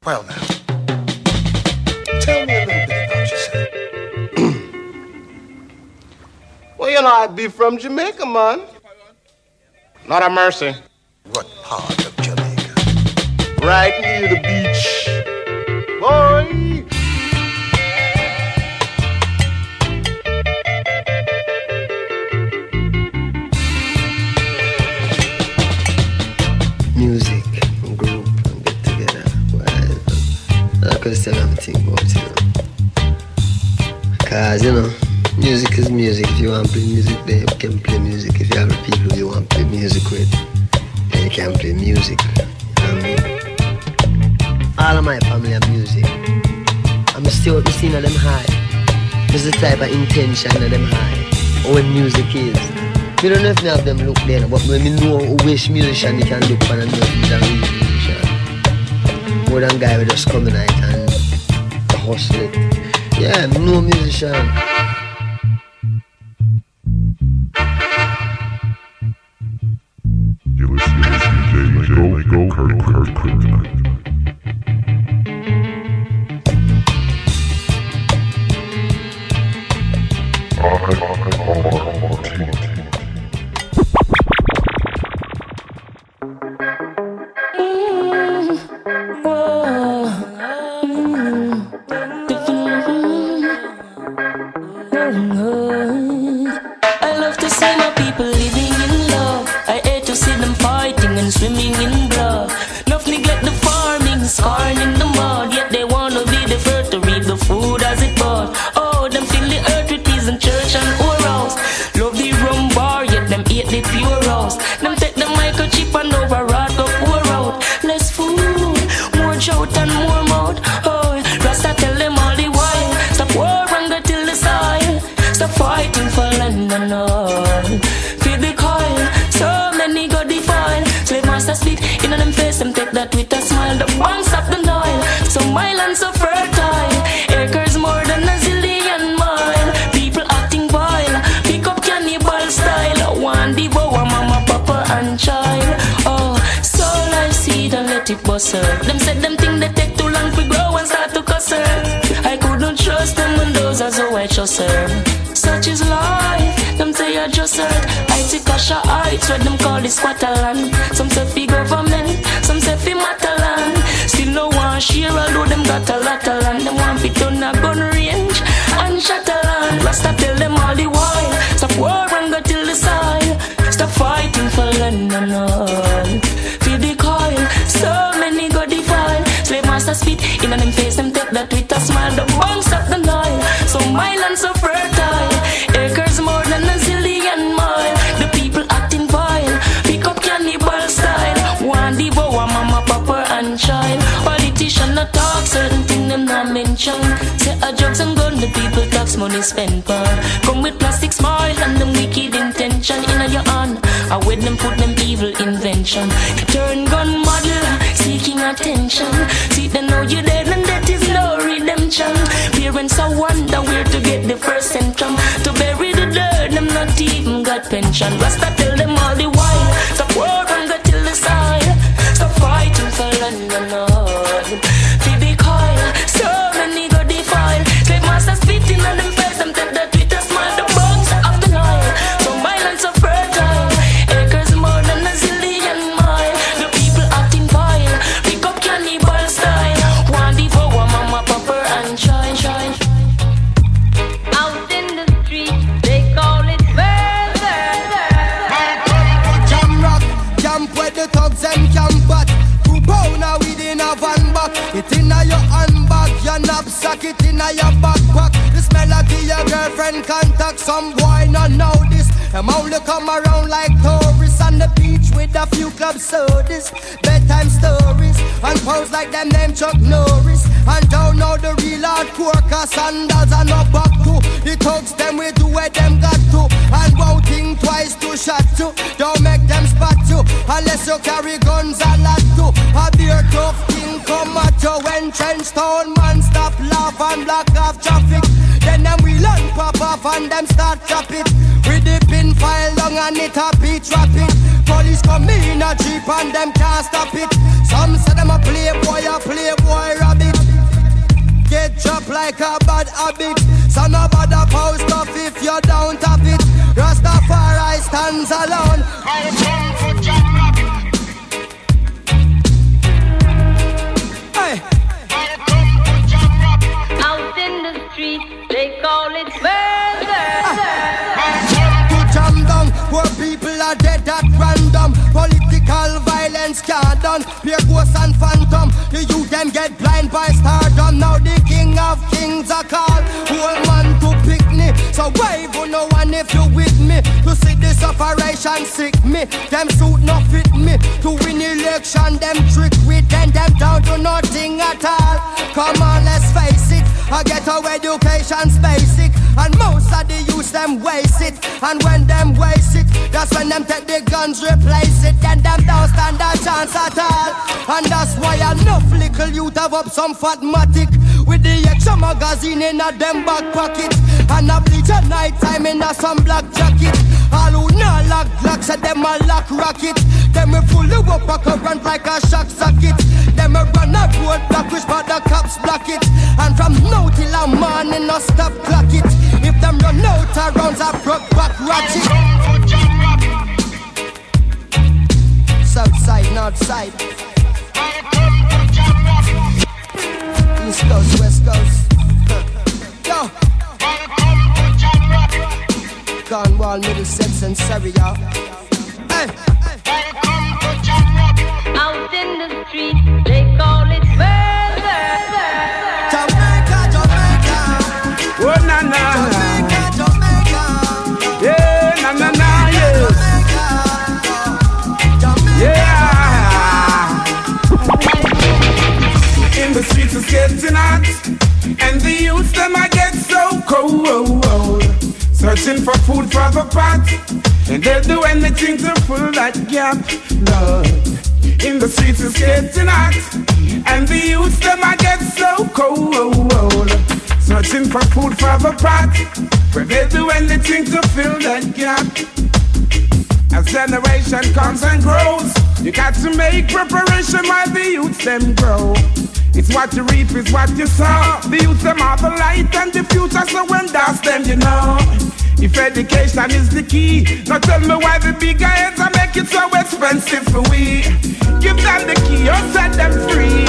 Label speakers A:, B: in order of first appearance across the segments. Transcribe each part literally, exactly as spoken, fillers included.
A: Well now, tell me a little bit about yourself.
B: Well, you know, I be from Jamaica, man. Not a mercy.
A: What part of Jamaica?
B: Right near the beach. Boy!
C: Music, group, and get together. Well, I could still have a thing about it, you know. Cause, you know, music is music. If you want to play music, then you can play music. If you have the people you want to play music with, then you can play music. You know what I mean? All of my family are music. I'm still what we seen of them high. This is the type of intention of them high. Or when music is. Me don't know if me have them look there, but when me know which musician they can look for and know he's a real musician. More than guy who just come tonight and hustle it. Yeah, me know musician.
D: You listen to D J Go Go Kurt Kurt Kryptonite.
E: I love to see my people living in love. I hate to see them fighting and swimming in blood. Enough neglect the farming, scarring in the mud. Yet they wanna be the first to reap the food as it bud. Oh, them fill the earth with peace and church and whorehouse. Love the rum bar, yet them eat the pure house. Them take the microchip and override go pour out. Less food, more shout and more mouth. Oh, Rasta tell them all the while. Stop war and go till the soil. Stop fighting for land and all. Feed the coil, so many go defile. Slave master spit in them face, them take that with a smile. The banks of the Nile, so my land so fertile. Acres more than a zillion mile. People acting vile, pick up cannibal style. One devour mama, papa and child. Oh, soul I see, don't let it bust her. Them said them think they take too long to grow and start to cuss her. I couldn't trust them and those as how I trust her. Such is life, them say I just heard. I take a shot heights, what them call the squatter land. Some say fi government, some say fi matter land. Still no one share, although them got a lot of land. Them want fi turn a gun range and shatter land. Rasta tell them all the while, stop war and go till the soil. Stop fighting for land and all. Feel the coil, so many go defile. Slave master spit in them face, them take that with a smile. The banks of the Nile, so my land so fertile. Acres more than a zillion mile. The people acting vile, pick up cannibal style. One devour mama, papa and child. Politician not talk, certain thing them not mention. Say a drugs and gun, the people tax money spent for. Come with plastic smile and them wicked intention. In your hand, I with them put them evil invention. Turn gun model, seeking attention. See them know you dead and that is no redemption. Parents I wonder where to get the first centrum. To bury the dirt, them not even got pension. Rasta tell them all the while, stop war and go till the side. Stop fighting for land and all. Feed the coil, so many go defile. Slave master spitting on them face, them take that with a smile. The bugs of the Nile, so my land so fertile. Acres more than a zillion mile. The people acting vile, pick up cannibal style. One devour mama, papa and child, child.
F: Out in the street, they call it murder.
G: Jam rock, camp where the thugs and camp back. Two pounder within a van back. It in a your handbag, your knapsack, it in a your backpack. The smell of your girlfriend contact. Some boy not know this. Them only come around like tourists on the beach with a few club sodas, bedtime stories, and pose like them name Chuck Norris. And don't know the real hardcore, cause sandals are no back to. The thugs them we do where them got to. And won't think twice to shot to. Don't make them spot you, unless you carry guns a lot to. A beer tough thing come at you when trench town man stop laugh and block off traffic. Then them we learn pop off and them start chop it. With the pin file long and it a beat rapid. Police come in a jeep and them can't stop it. Some say them a playboy, a playboy like a bad habit. So no bother post off if you don't tap it. Rastafari stands alone. Hey.
F: Out in the street, they call it murder.
G: To jam down, poor people are dead at random. Political violence can't done. Pure ghosts and phantom. The youth them get blind by stardom. Now the king of kings are called. Whole man to pick me. So wave on no one if you with me. To see this operation sick me. Them suit not fit me. To win election, them trick with them. Them down to nothing at all. Come on, let's face it. I get our education's basic. And most of the youth them waste it. And when them waste it, that's when them take the guns, replace it. Then them don't stand a chance at all. And that's why enough little youth have up some fatmatic. With the extra magazine in a them back pocket. And a bleach at night time in a some black jacket. All who not lock glocks at them a lock rocket. Them a pull you up a current like a shock socket. Them a run a road block which but the cops block it. And from now till a morning no stop clock it. If them run out of rounds I broke back ratchet. South side, north side. East coast, west coast. Yo. Cornwall, Middlesex and Surrey, y'all. Hey.
F: Out in the street, they call it murder.
G: Jamaica, Jamaica.
H: Oh, na, na.
G: Jamaica, Jamaica.
H: Yeah, na, na, na, yeah. Yeah. In the streets it's getting hot, and the youth them I get so cold. Searching for food for the pot, and they'll do anything to fill that gap. Lord, in the streets it's getting hot, and the youth them I get so cold. Searching for food for the pot, where they'll do anything to fill that gap. As generation comes and grows, you got to make preparation while the youth them grow. It's what you reap, it's what you sow. The youth them are the light and the future, so when that's them you know. If education is the key, now tell me why the bigger heads are make it so expensive for we. Give them the key or set them free.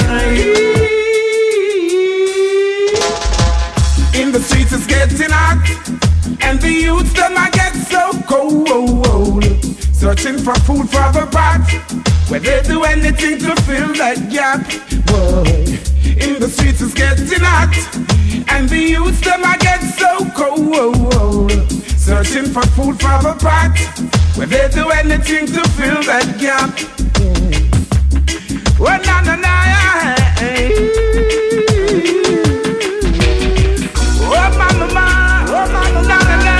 H: In the streets it's getting hot, and the youth them I get so cold. Searching for food for the pot, where they do anything to fill that gap. Boy, in the streets it's getting hot, and the youth them I get so cold. Searching for food for the pot, where they do anything to fill that gap. Oh na na na, oh mama ma, oh mama na na na.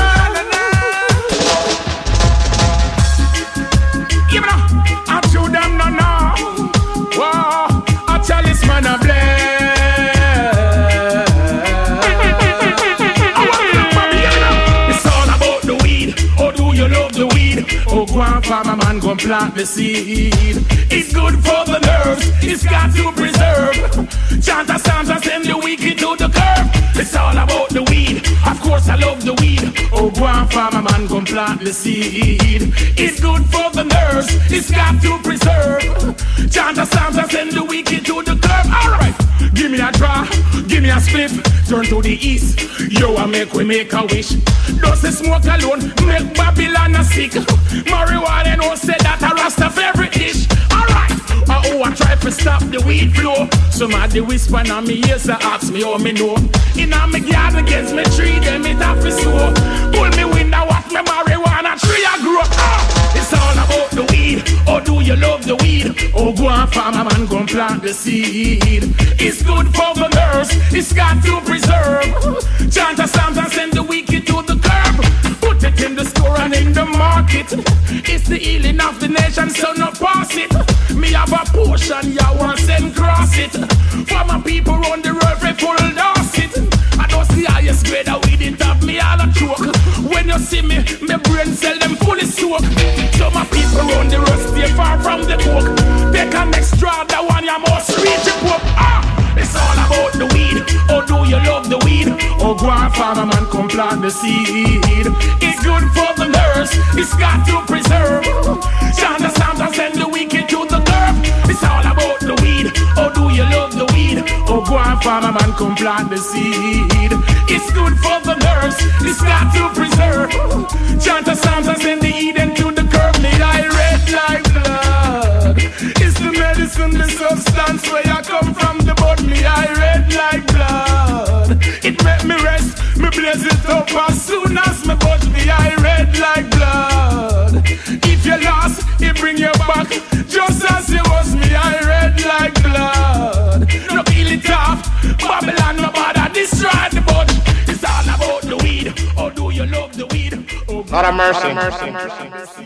H: Give me now, I show them no no. Whoa, I tell this man a bless. Oh, go on, farmer man, go and plant the seed. It's good for the nerves, it's got to preserve. Chant a psalms and send the wicked to the curb. It's all about the weed, of course I love the weed. Oh, go on, farmer man, go and plant the seed. It's good for the nerves, it's got to preserve. Chant a psalms and send the wicked to the curb. Alright, give me a draw, give me a split. Turn to the east, yo, I make we make a wish. Does the smoke alone make Babylon a sick? Marijuana no say that a rasta favorite dish. Alright, uh, oh I try to stop the weed flow. Somebody whisper on me ears and ask me how me know. In a me yard against me tree, them it have to sow. Pull me window, watch me marijuana tree I grow. Ah, it's all about the weed. Oh, do you love the weed? Oh, go on farmer man, go and plant the seed. It's good for the nerves, it's got to preserve. Chant a psalms and send the wicked to the curb. Put it in the store and in the market. It's the healing of the nation, so no pass it. Me have a portion, ya want send cross it. For my people on the road, we full dose it. I don't see highest grade of weed, it have me all a choke. When you see me, my brain cell them fully soak. So my people on the road stay far from the coke. Take an extra, the one you must reach the pope. Ah, it's all about the weed. Oh, do you love the seed. It's good for the nerves, it's got to preserve. Chant the psalms and send the wicked to the curb. It's all about the weed, oh do you love the weed? Oh go and farmer man come plant the seed. It's good for the nerves, it's got to preserve. Chant the psalms and send the Eden to the curb. May I red like blood. It's the medicine, the substance where I come from the bud. Me I red like blood. It make me rest, me blaze it up as soon as me bud. Me I red like blood. If you lost, it bring you back just as you was. Me I red like blood. No peel it off, Babylon no bother destroy the bud. It's all about the weed. Or do you love the weed? Oh,
B: Lord of mercy.
H: Lord of mercy. mercy.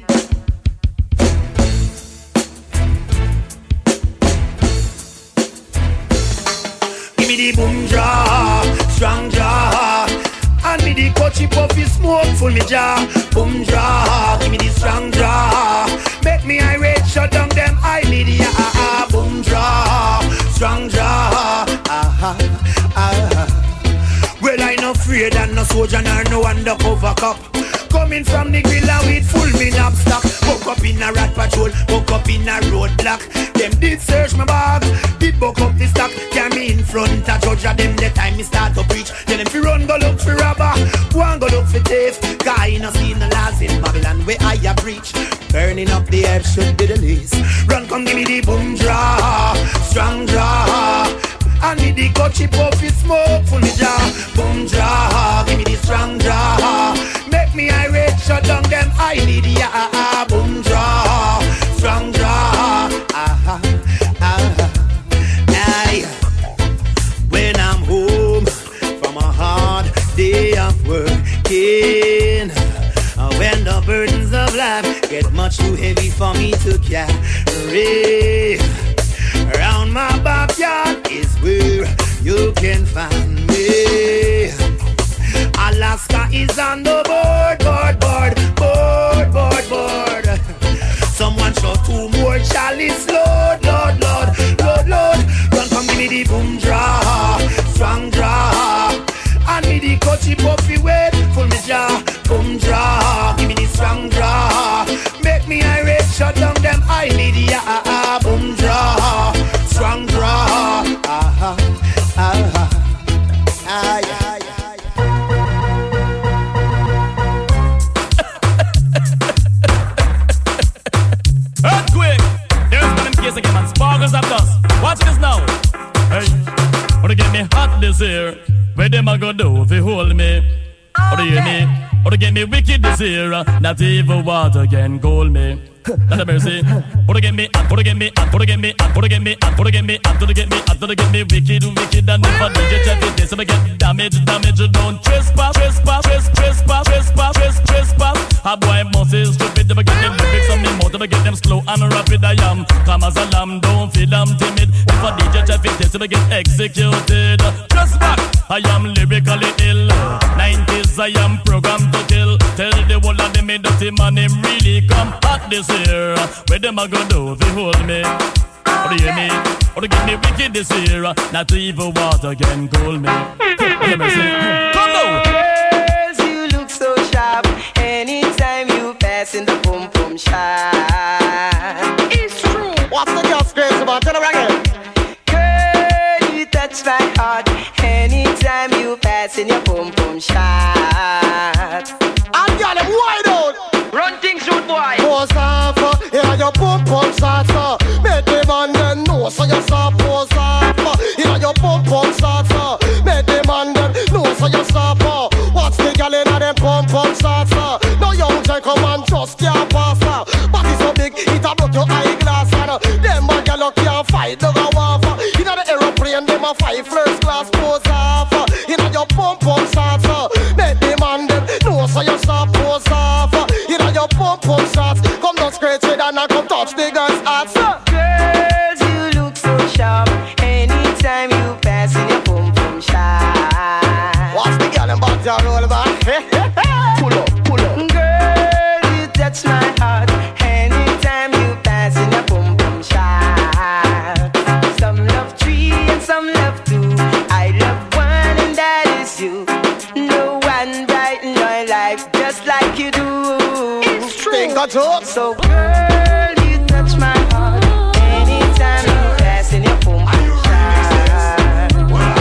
I: Give me the boom jaw, strong jaw. And me the coachy puffy smoke full me jaw. Boom jaw, give me the strong jaw. Make me irate, shut down them eyelid, yeah. Boom jaw, strong jaw. Ah, ah. Well, I no afraid and no soldier nor no undercover cop. Coming from the grilla with full me knapsack. Woke up in a rat patrol, woke up in a roadblock. Them did search my bag, did buck up the stock. Carry me in front of judge of them the time me start to preach. Tell them fi run go look for robber, go and go look for thief. Cause I no see no laws in Babylon where I a breach. Burning up the earth should be the least. Run come give me the boom draw, strong draw. I need the coachy puffy smoke full me jaw. Boom draw, give me the strong draw. Make me irate, shut down them I need ya. Boom draw, strong draw. Ah, ah, aye. When I'm home from a hard day of working, when the burdens of life get much too heavy for me to carry, around my backyard is where you can find me. Alaska is on the board, board, board, board, board, board. Someone show two more chalice, Lord, Lord, Lord, Lord, Lord. Run come give me the boom draw, strong draw. And me the coachy puffy wet, full me jaw. Boom draw, give me the strong draw. Make me irate, shut down them I need ya. Boom draw, strong draw. Ah, ah, ah, ah, ah.
H: Earthquake! There's one in case again, man. Sparkles of dust. Watch this now. Hey, wanna get me hot this year? Where them a go do if you hold me? Or do you hear me? Or to get me wicked this year? Not evil water can cool me. Not a mercy. Or to get me, or to get me, or to get me, or to get me, or to get me, or to get me, or to get me wicked, wicked, and never did you check it? So I get damage, damage, don't trespass, trespass, trespass, trespass, trespass, trespass. A boy must is stupid, if I get them lyrics on me mouth, if I get them slow and rapid, I am calm as a lamb, don't feel I'm timid. If I D J check it, so I get executed. Just back, I am lyrically ill. Nineties, I am programmed to kill. Tell the whole of them me dirty man, him really come hot this year. Where them a go do if you hold me? Or do you hear me? Or to get me wicked this year? Not evil water can cool me. Come on!
J: Girls, you look so sharp. Anytime you pass in the boom boom shop. It's true.
B: What's the girl's crazy about? Tell her again.
J: Girl, you touch my heart. Anytime you pass in your boom boom shop.
B: I got him wide out.
J: Run things, shoot boy.
B: Pose off, yeah, your pump pump salsa. Make the man then know so you stop pose off. Yeah, your pump pump salsa. Make the man then know so you stop. What's the girl in them pump pump salsa? No young gentleman just can't pass. Body so big, it a broke your eyeglass. Them a girl can't fight the waffle. In the aeroplane, them a fight first class. Pose off, you know your pump pump salsa. Make the man then know so you stop pose off. You know your pump pump shots. Come down scratch it and I come touch the girl's heart.
J: Girls, you look so sharp. Anytime you pass in your boom boom shop.
B: Watch the girl and back down roll back. Pull up, pull up.
J: Girl, you touch my heart. Anytime you pass in your boom boom shop. Some love three and some love two. I
B: too.
J: So girl, you touch my heart anytime you pass in your boom boom shine.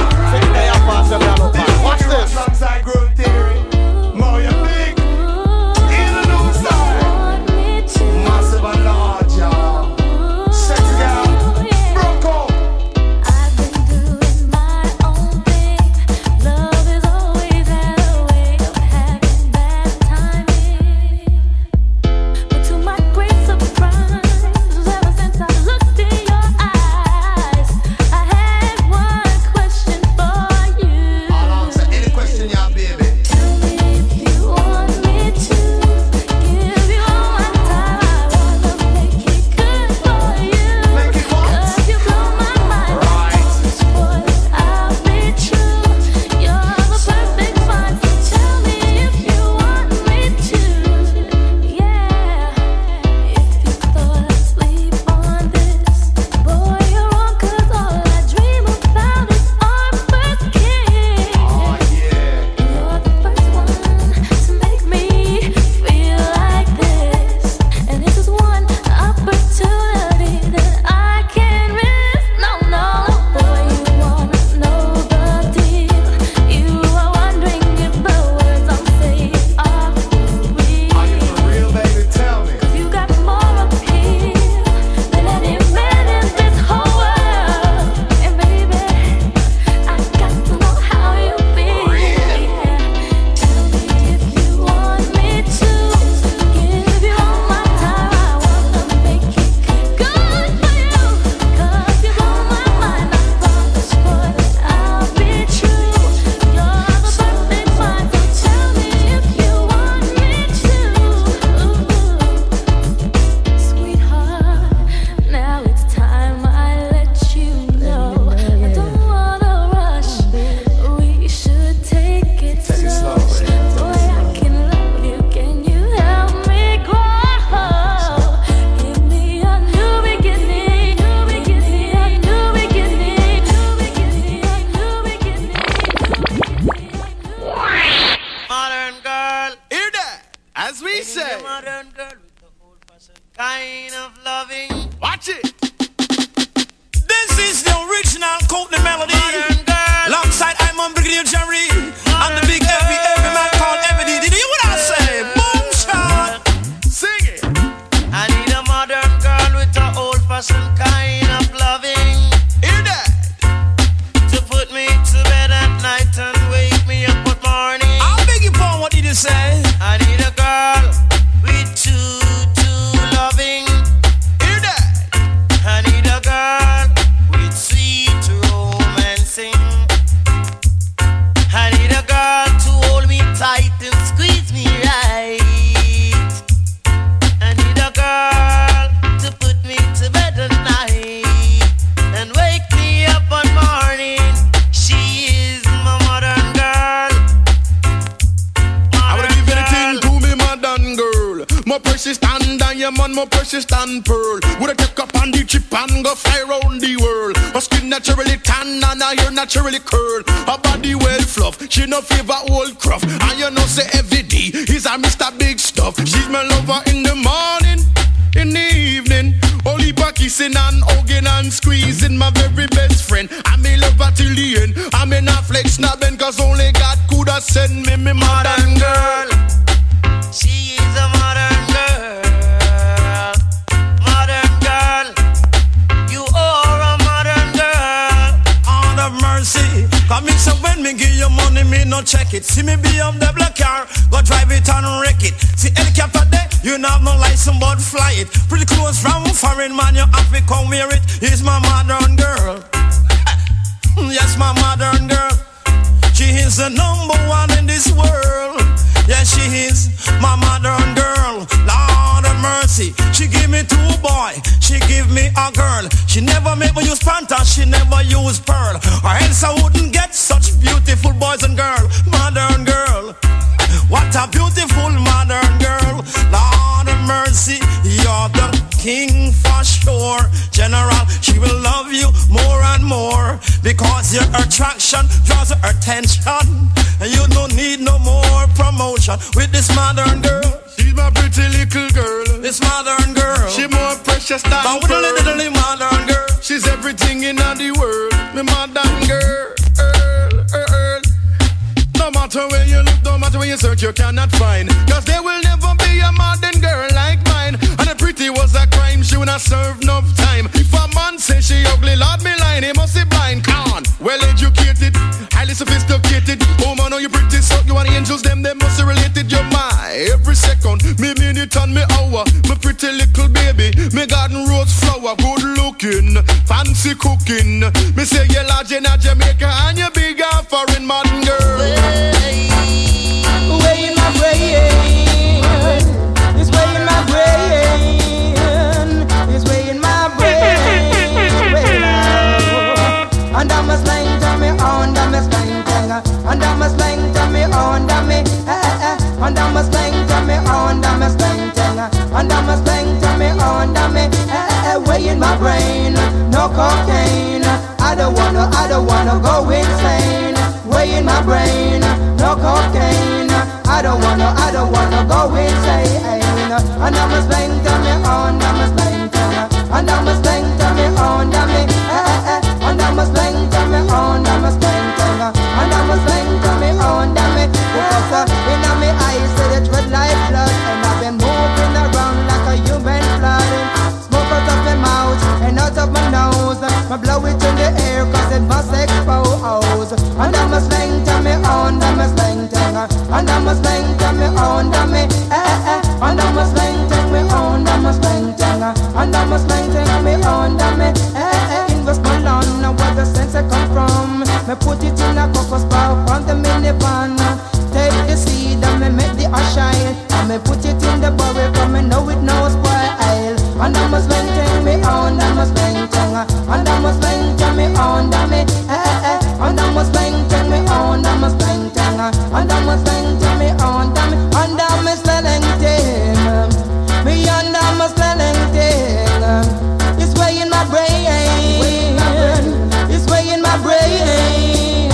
B: Watch this.
A: Alongside Growth Theory, more you think in the new style. Massive and large, y'all. Sexy girl, Bronco.
E: I've been doing my own thing. Love has always had a way of having bad timing. But to my great surprise, ever since I looked in your eyes, I had one question for you.
A: I'll answer any question, y'all, baby.
E: Tell me if you want me to give you all my time. I wanna make it good for you.
A: Make it what?
E: 'Cause you blow my mind. Promise, boy, I'll be true. You're the perfect one. So tell me if you want me to. Yeah. If you thought I'd sleep on this, boy, you're wrong. 'Cause all I dream about is our first kiss.
A: Oh, yeah.
E: You're the first one to make me feel like this, and this is one opportunity that I can't miss. No, no, boy, you wanna know the deal. You are wondering if the words I'm saying are for
A: Are you
E: real.
A: for real, baby? Tell me.
E: You got more appeal than any man in this whole world, and baby, I got to know how you feel. Yeah. Tell me if you want me to give you all my time. I wanna make it good for you, 'cause you blow my mind. I promise, boy, that I'll be true. You're the perfect one, so tell me if you want me to. Sweetheart, now it's time I let you know. I don't wanna rush. We should take it slow. Boy, I can love you. Can you help me grow? Give me a new beginning. New beginning. A new beginning. New beginning. A new beginning.
J: Modern girl,
I: Hear that? As we
J: give me
I: say,
J: a modern girl with the old-fashioned kind of loving.
I: watch it. This is the original Courtney melody.
J: Modern girl,
I: Alongside I'm on Brigadier Jerry. I'm the big every every man called Ebony. Did you hear what I say? Boom shot. Sing it.
J: I need a modern girl with the old-fashioned kind of loving.
I: Hear that?
J: To put me to bed at night and wake me up at morning.
I: I'll beg you for what did you say?
J: I need a girl with true, true loving.
I: Hear that?
J: I need a girl with sweet romancing. I need a girl to hold me tight and squeeze me right. I need a girl to put me to bed at night and wake me up one morning. She is my modern girl.
I: I would
J: Modern
I: give anything
J: girl.
I: to me, modern girl. More precious than diamond, more precious than pearl. Would I take up on the chip and go fly round the world? Her skin naturally tan and her hair naturally curl. Her body well fluff, she no favor old cruff. And you know say every day is a Mister Big Stuff. She's my lover in the morning, in the evening. Only by kissing and hugging and squeezing. My very best friend, I'm a lover till the end. I'm in a flex snapping cause only God could have sent me me modern girl.
J: She is a modern girl. Modern girl. You are a modern girl.
I: On the mercy, come me so when me give you money, me no check it. See me be up the black car, go drive it and wreck it. See helicopter there, you not have no license but fly it. Pretty close from foreign man, you have to come wear it. He's my modern girl. Yes, my modern girl. She is the number one in this world. Yes, she is my modern girl. Lord of mercy, she give me two boy, she give me a girl. She never make me use panta, she never use pearl. Or else I wouldn't get such beautiful boys and girl. Modern girl, what a beautiful modern girl. Lord of mercy, you're the king for sure. General, she will love you more and more because your attraction draws her attention, and you don't need no more promotion with this modern girl.
A: She's my pretty little girl.
I: This modern girl.
A: She more precious than
I: but with a little, little modern girl.
A: She's everything in the world. Me modern girl. Earl, Earl. No matter where you look, no matter where you search, you cannot find. Cause there will never be a modern girl like mine. And the pretty was a crime, she would not serve enough time. If a man say she ugly, Lord me line, he must be blind. Come on, well educated, highly sophisticated. Oh man, oh you pretty, so you want the angels, them, them must be related. You're my every second, me minute and me hour. Me pretty little baby, me garden rose flower. Good looking, fancy cooking. Me say you're large in a Jamaica and you're big and foreign modern girl.
K: Way in my brain, it's way in my brain, it's way in my brain, way now. And I'm a slang to me, on I'm a slang to and I'm a slang to me, on I'm me, and I'm a slang to me, on I'm a slang to and I'm a slang to me, on I'm me, way in my brain, no cocaine. I don't wanna, I don't wanna go insane. Way in my brain, no cocaine. I don't wanna, I don't wanna go insane. And I'm a slang to me, on I'm a slang to and I'm a slang to me, on I'm me, and I'm a slang to me, on I'm a slang to and I'm a slang to me, on I'm me. Because in my eyes, it's red like blood, and I've been moving around like a human blood. Smoke out of my mouth and out of my nose. I blow it in the air cause it must expose. And I'm a slang to me, on I'm a slang to and I'm a slang to me, on I'm me, eh eh. And I'm a slang to me, on I'm a slang to and I'm a slang to me, on I'm me, eh eh. In Westmoreland, where the sense I come from, me put it in a cocos park on the minivan. Take the seed and me make the ash shine, and me put it in the barrel cause me know it no spoil. And I'm a slang to me, on I'm a slang to and I'm a slang to me, on I'm me, eh eh. And I'm a slang to me, on I'm a slang to and I'm a slang to me, on I'm me, and I'm a slang to me, and I'm a slang to. It's way in my brain, it's way in my brain.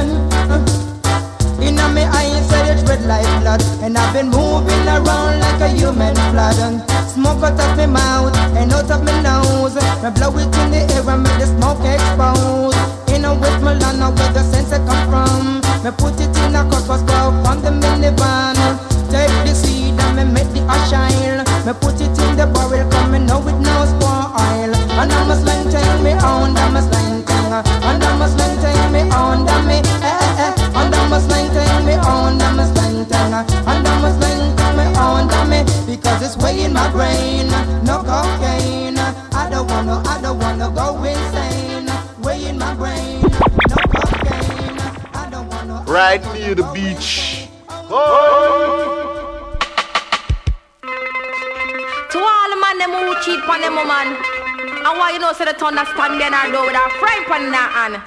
K: In my eyes, it's red like blood, and I've been moving around like a human flood. Smoke out of my mouth and out of my nose. I blow it in the air and make the smoke expose. In a Westmoreland, where the sense I come from, me put it in a cosmos bowl on the minivan. Take the seed and me make the ash shine. Me put it in the barrel, cause me know it no spoil. And I'm a slang tell me on, I'm a slang thing. And I'm a slang tell me on, I'm me, eh eh. And I'm a slang tell me on, I'm a slang thing. And I'm a slang tell me on, I'm me, because it's way in my brain, no cocaine. I don't wanna, I don't wanna go insane. Way in my brain, no cocaine. I don't wanna.
A: Right near the beach.
K: Oh.
L: To all the man them who cheat pon them woman, and why you know say the thunder stand there and door with a fry pan in her hand.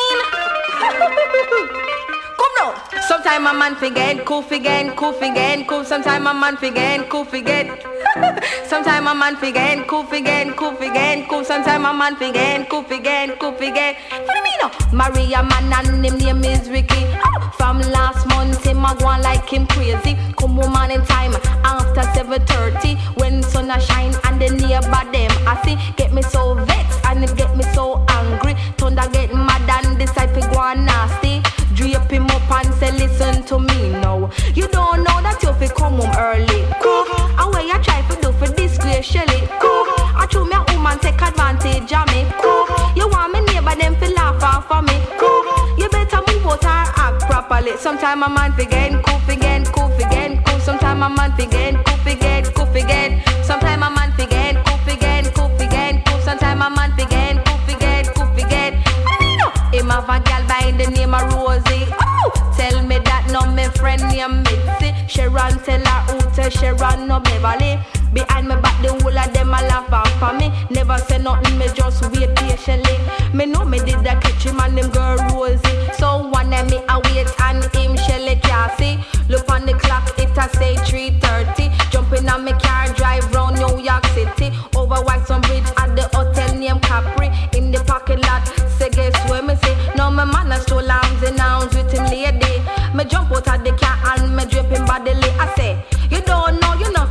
L: In. Come now. Sometime a man forget, cool forget, cool forget, cool. Sometime a man forget, cool forget. Sometime a man forget, cool forget, cool forget, cool. Sometime a man forget, cool forget, cool forget. For me no, Maria man and him name is Ricky. From last month him a go on like him crazy. Come woman in time after seven thirty when sun a shine and the neighbor them I see get me so vexed and it get me so angry. Thunder get mad and decide to go on nasty. Drape him up and say listen to me now. You don't know that you fi come home early. Cool. And what you try to do for disgrace Shelly. Cool. I true me a woman take advantage of me. Cool. You want me neighbor them fi laugh off of me. Cool. You better move out and act properly. Sometime a man forget, cool forget, cool forget, cool. Sometime a man forget, cool forget, cool forget. Sometime a man forget, cool forget, cool forget, cool. Sometime a man forget, cool forget, cool forget. Him have a gal by the name of Rosie. Oh, tell me that no me friend named Mitzi. Sharon tell her who tell Sharon no Beverly. Behind me back the whole of them a laugh off for me. Never say nothing, me just wait patiently. Me know me did that catch him and them girl Rosie. So one day me a wait and him Shelly Cassie. Look on the clock, it a say three thirty. Jumping on me car, drive round New York City. Over Whitestone Bridge at the hotel named Capri. In the parking lot, say guess where me say. Now my man a stole arms and arms with him lady. Me jump out of the car and me drape him bodily. I say, you don't know, you know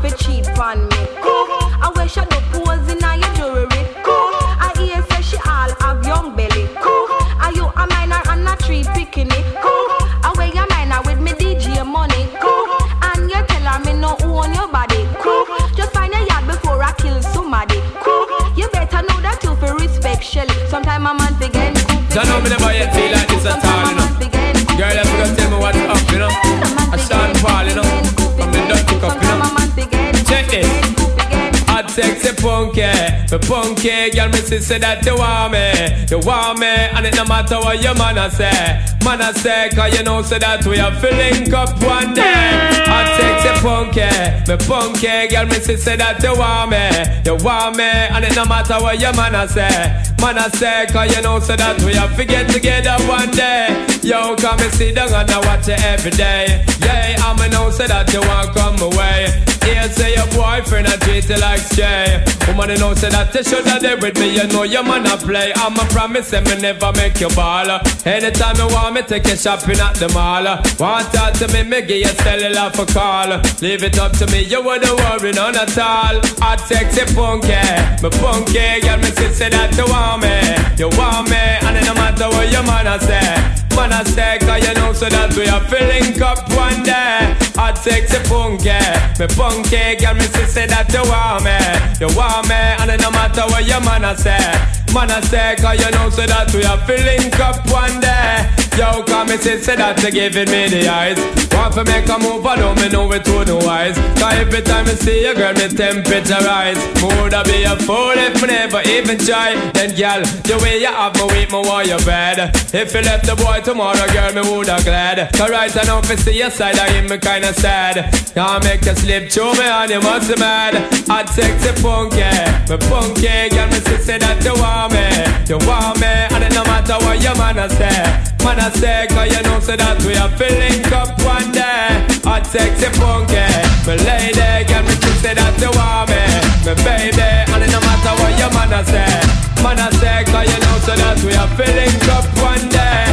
M: me never yet feel like this at all, you know. Girl, you forgot to tell me what's up, you know. I Sean Paul, you know. From the dirty cup, you know. Check this. Hot sexy punky, the punky girl, me see say that you want me, you want me, and it no matter what your man a say, man a say, cause you know say that we are filling up one day. Hot sexy punky, the punky girl, me see say that you want me, you want me, and it no matter what your man a say, man a say, cause you know say that we are get together one day. Yo, come and sit down and I watch you every day. Yeah, I'ma know say that you want come away. Yeah, say your boyfriend I treat you like Jay. Woman, you know say that you should have there with me. You know your man a play. I'ma promise him me never make you ball. Anytime you want me, take you shopping at the mall. Want talk to me, me give you cellular for call. Leave it up to me, you wouldn't worry none at all. Hot sexy punky, me punky girl, me say say that you want me, you want me, and it no matter what your man a say. Man a say, cause you know so that we are filling up one day. Hot sexy punky, me punky girl, me say, say that you want me, you want me, and it no matter what your man a say. Man a say, cause you know so that we are filling up one day. Yo, come me say, say that you giving me the eyes. Want to make a move, I don't me know it to the wise. Cause every time I see you, girl, me temperature rise. Would I be a fool if me never even try? Then girl, the way you have me wait, me want you bad. If you left the boy tomorrow, girl, me woulda glad. Cause right now, if you see your side, I am me kinda sad. Can't make you slip through me and you must be mad. Hot sexy punky, me punky, girl, me say, say that you want me, you want me, and it no matter what your man a say. Man a say, cause you know so that we are filling up one day. Hot sexy punky, me lady, girl, me say that you want me, me baby, and it no matter what your man a say. Man a say, cause you know so that we are filling up one day.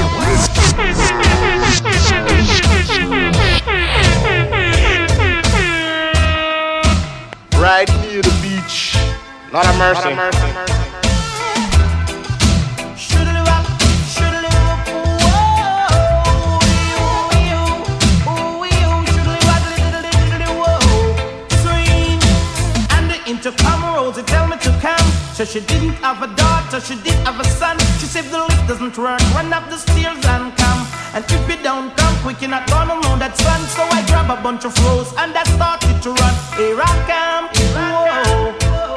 N: Right near the beach, not a mercy. Not a mercy.
O: Intercom Rosie tell me to come. So she didn't have a daughter, she did have a son. She said the lift doesn't work, run up the stairs and come. And if you don't come quick, you're not gonna know that son. So I grab a bunch of rose and I started to run. Here I come, whoa.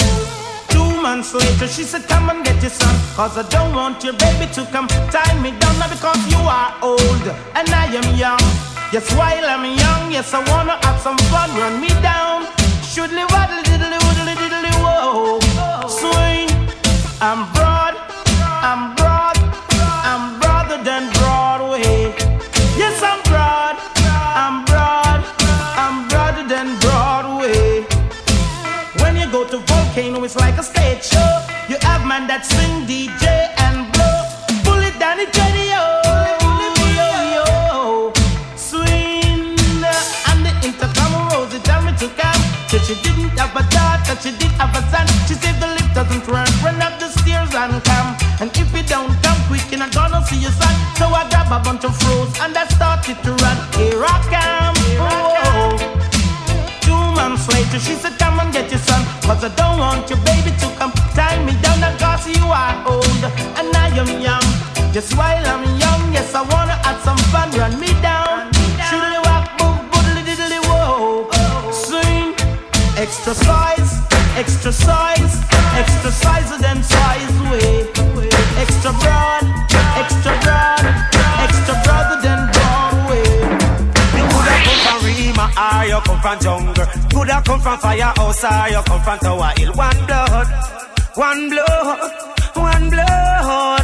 O: Two months later she said come and get your son, cause I don't want your baby to come tie me down. Now because you are old and I am young. Yes, while I'm young, yes I wanna have some fun. Run me down, shoodly waddly diddly woodly diddly whoa. Swing, I'm broad, I'm broad, I'm broader than Broadway. Yes, I'm broad, I'm broad, I'm broader than Broadway. When you go to Volcano, it's like a stage show. You have man that sing, D J and blow. Pull it down, it's ready, yo, yo, yo. Swing, and the intercom Rosie tell me to come. Said she didn't have a daughter, she did have a son. She said the lift doesn't run, run up the stairs and come. And if you don't come quick, you're not gonna see your son. So I grab a bunch of rose and I started to run. Here I come, oh. Two months later she said come and get your son, cause I don't want your baby to come tie me down. Cause you are old and I am young. Just while I'm young, yes I wanna have some fun. Run me down, shoodly walk, boom, boodly diddly whoa. Swing, extra size, extra size, extra size than size way. Extra broad, extra broad, extra broader than Broadway.
P: You coulda come from Rima or you come from jungle. Coulda come from Firehouse or you come from Tower Hill. One blood, one blood, one blood.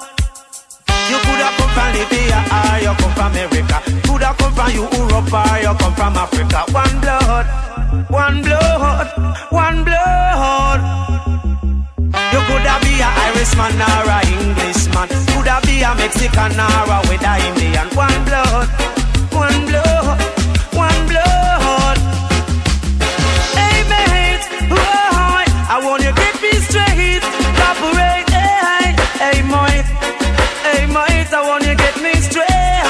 P: You coulda come from Libya or you come from America. Coulda come from Europe or you come from Africa. One blood, one blood, one blood. You coulda be a Irishman or a Englishman. Coulda be a Mexican or a whether Indian. One blood, one blood, one blood. Hey mate, boy, I want you get me straight. Cooperate, hey, hey mate, hey mate, I want you get me straight.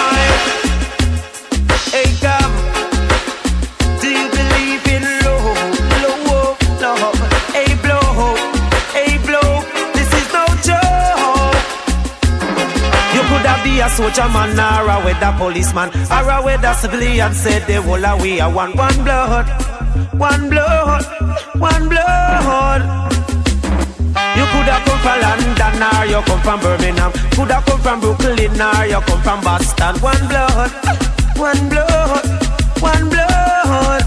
P: Hey come, do you believe in love, love, love? Hey blow, hey blow, this is no joke. You could have be a soldier man or a weather policeman or a weather civilian. Said they all are we are one, one blood, one blood, one blood. You could have come from London or you come from Birmingham. Could have come from Brooklyn or you come from Boston. One blood, one blood, one blood.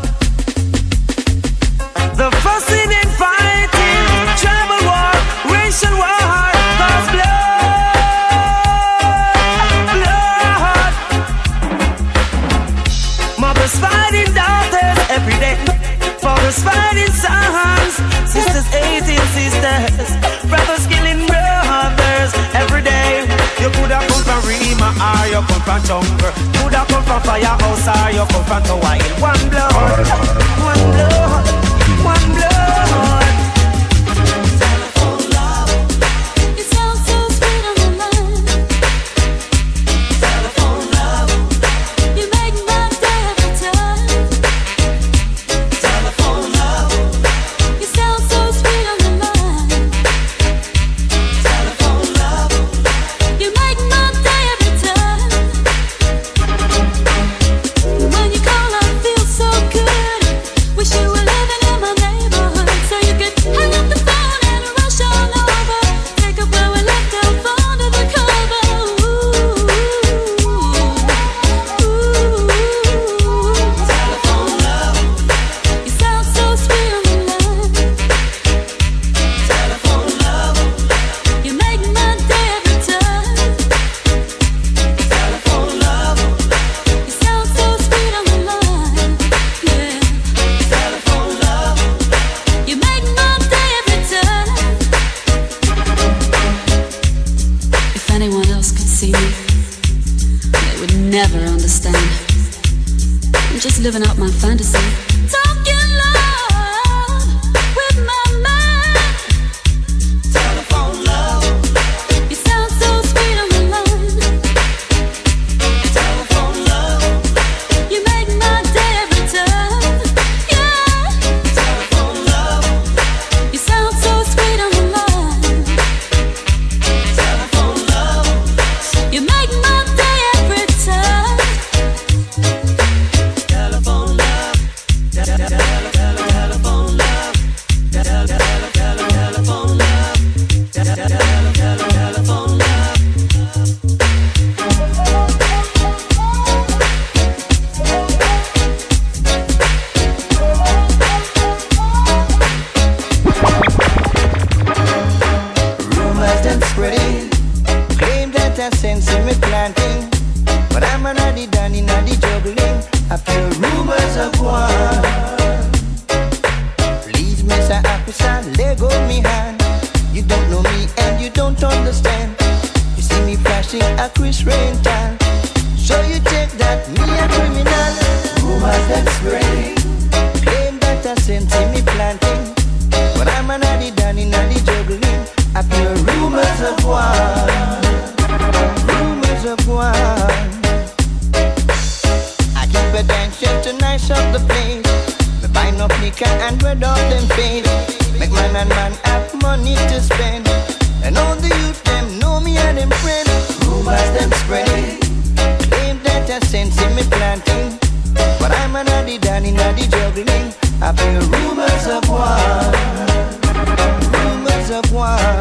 P: The fussing and fighting, tribal war, racial war, cause blood, blood. Mothers fighting daughters every day. Fathers fighting sons, sisters hating sisters, brothers killing brothers every day. You could have come from Rima or you come from Jungle. Could have come from Firehouse or you come from Hawaii. One blood, one blood, one blood. Telephone love, it sounds so sweet on the line. Telephone love, you make my day every time. Telephone love, you sound so sweet on the line. Telephone love, you make my day every time. When you call, I feel so good. Wish you were living in my neighborhood, so you could hang up the phone and rush all over. Take up where we left off under the cover. Ooh, ooh, telephone love, you sound so sweet on the line. Telephone love, you make my day every time. Telephone love, you sound so sweet on the line. Yeah. Telephone love, you make my day every time. If anyone else could see me, they would never understand. I'm just living out my fantasy. Talking love with my mind. Telephone love, you sound so sweet on the line. Telephone love, you make my day every time. Yeah. Telephone love, you sound so sweet on the line. Telephone love, you make my day every time. Telephone love, telephone love, telephone love, telephone love, telephone love.
Q: Rumors them spreading, claim that I sense in me planting, but I'm an addy done in addy juggling. I feel rumors of war. Please, Mister Officer, let go me hand. You don't know me and you don't understand. You see me flashing a Chris Rental, so you take that me a criminal. Rumors them spreading, claim that I sense in me planting, but I'm an addy done in addy juggling. I feel rumors of war, rumors of war. I keep attention to nice up the place. We buy no liquor and we're all them paid. Make man and man have money to spend, and all the youth them know me and them friend. Rumors them spreading, claim that I sense in me planting, but I'm an addy down in addy juggling. I feel rumors of war, rumors of war.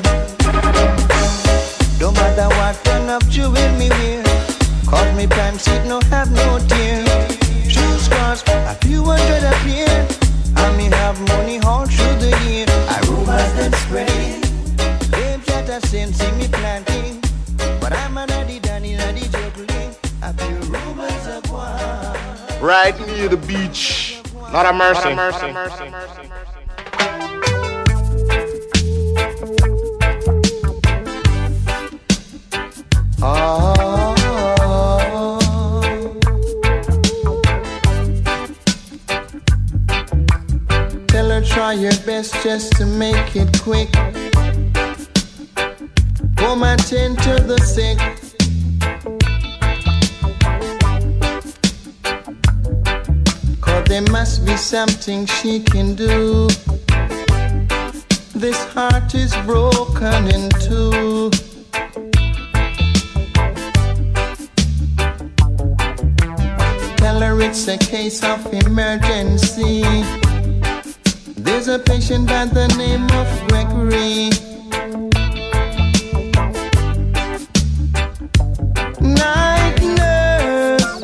Q: Don't matter what kind of jewel me wear, cause me pants it no have no tear. Shoes cost a few hundred a pair, and me have money all through the year. I rumors them spreading, claim that I sense in me planting, but I'm an addy down in addy juggling. I feel rumors of war.
N: Right near the beach. Not a mercy. Not a mercy.
Q: Oh, tell her try your best just to make it quick. Come attend to the sick. Cause there must be something she can do. This heart is broken in two. or it's a case of emergency. There's a patient by the name of Gregory. Night nurse,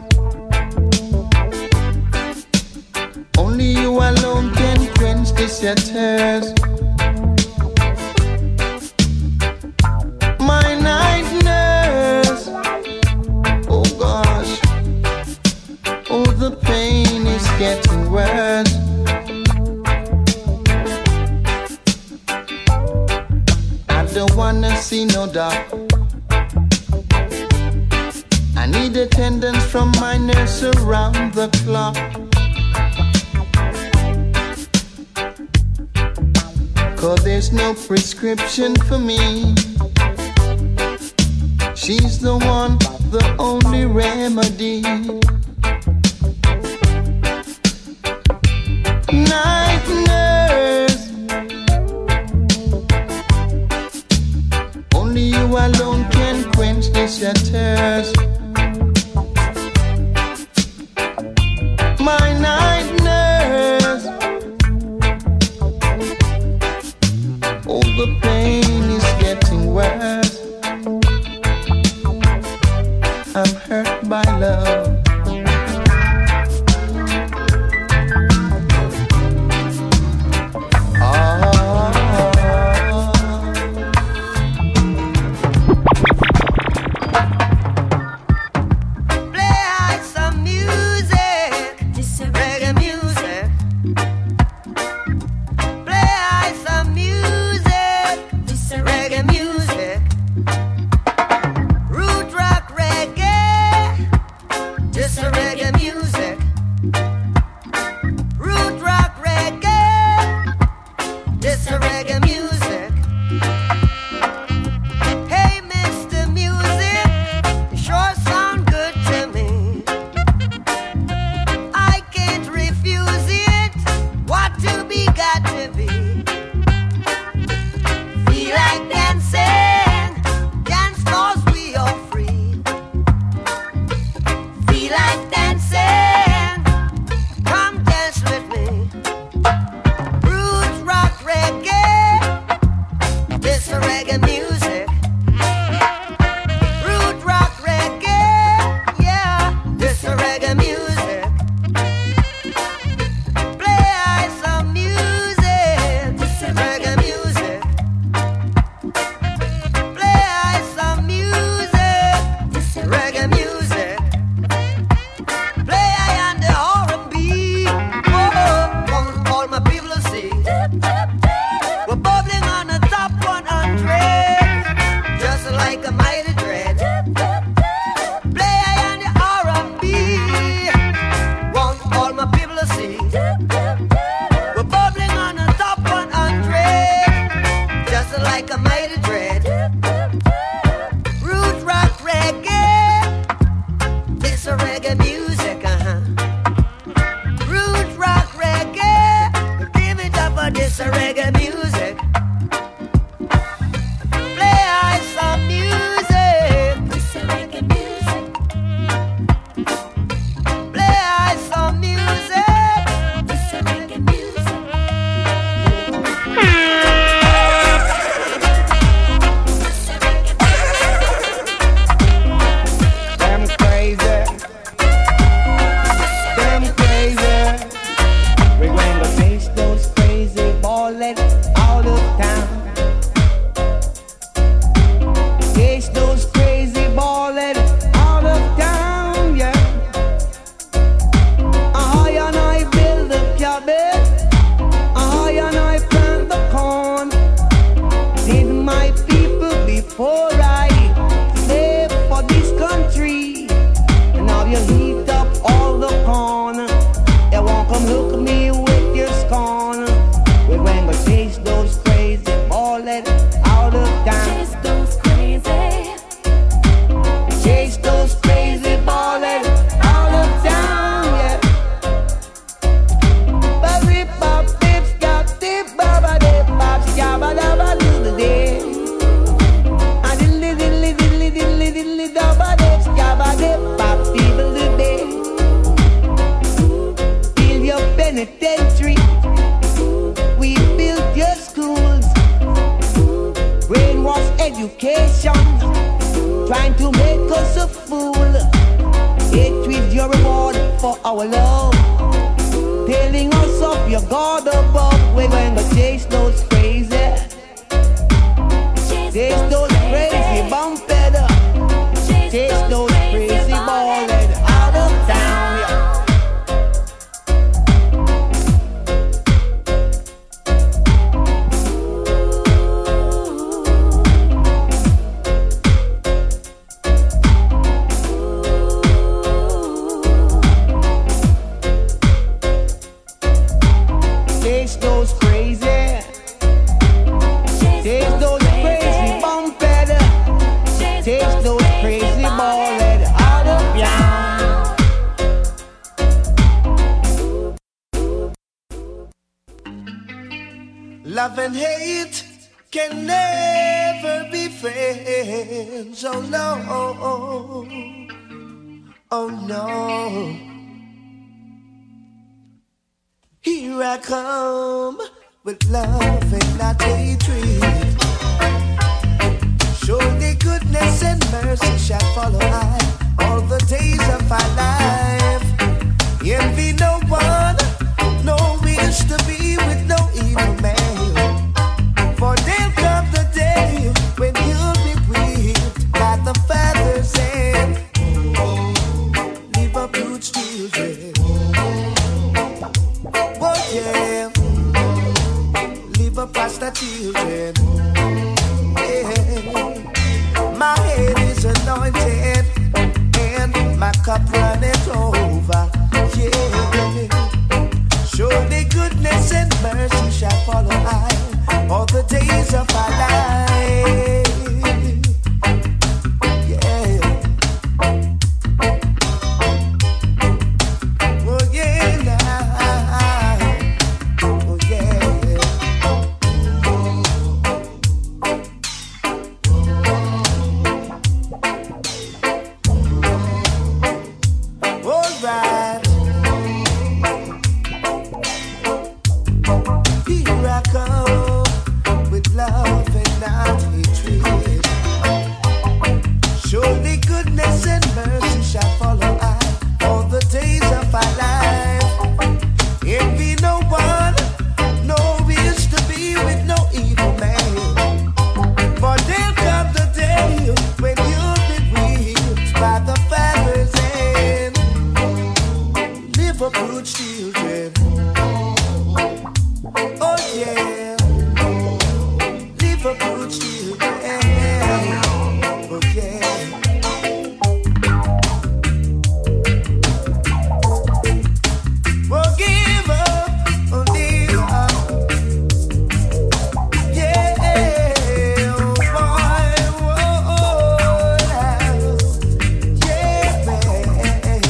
Q: only you alone can quench this your thirst. My night nurse, oh gosh, oh the pain is getting worse. I don't wanna see no doctor. I need attendance from my nurse around the clock. Cause there's no prescription for me. She's the one, the only remedy. Night nurse, only you alone can quench this your thirst. My night nurse, oh the pain is getting worse. I'm hurt by love.
K: trying to make us a fool. It with your reward for our love, telling us of your God above. We're going to chase those crazy, chase those crazy bumped up, chase those crazy balled out of town. Chase those crazy, chase those crazy bumped up, chase those crazy balled out of town.
G: Love and hate can never be friends. Oh no, oh no. Here I come with love and not hatred. Surely goodness and mercy shall follow I all the days of our life. Envy no one, no wish to be with no evil man. For there'll come the day when you'll be whipped by the Father's hand. Leave up huge children. Oh yeah, leave up past the children. Yeah. My head is anointed and my cup runneth over. Yeah. Surely goodness and mercy shall follow I all the days of our life. Yeah. Oh yeah, now. Oh yeah. All right. Here I come with love and not hatred. Surely goodness and mercy shall follow I all the days of our life. Envy no one, no wish to be with no evil man. For there'll come the day when you'll be whipped by the Father's hand. Live up good children. Oh yeah, live up good children. Oh yeah. Oh give up, oh live up. Yeah, oh boy, oh, yeah, man, yeah.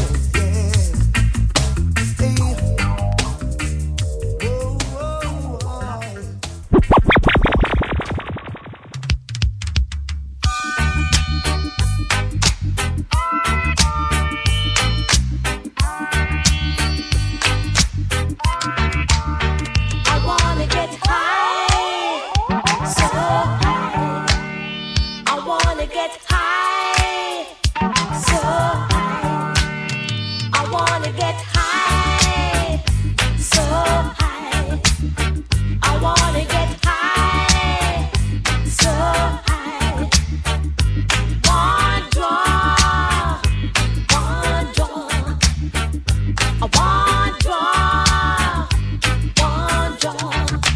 R: I wanna get high, so high. I wanna get high, so high. I wanna get high, so high. I wanna get high, so high. One draw, one draw. I want draw, one draw.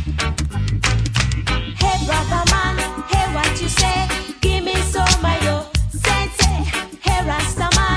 R: Hey brother man, hey what you say? Give me some of your sense. Hey Rasta man.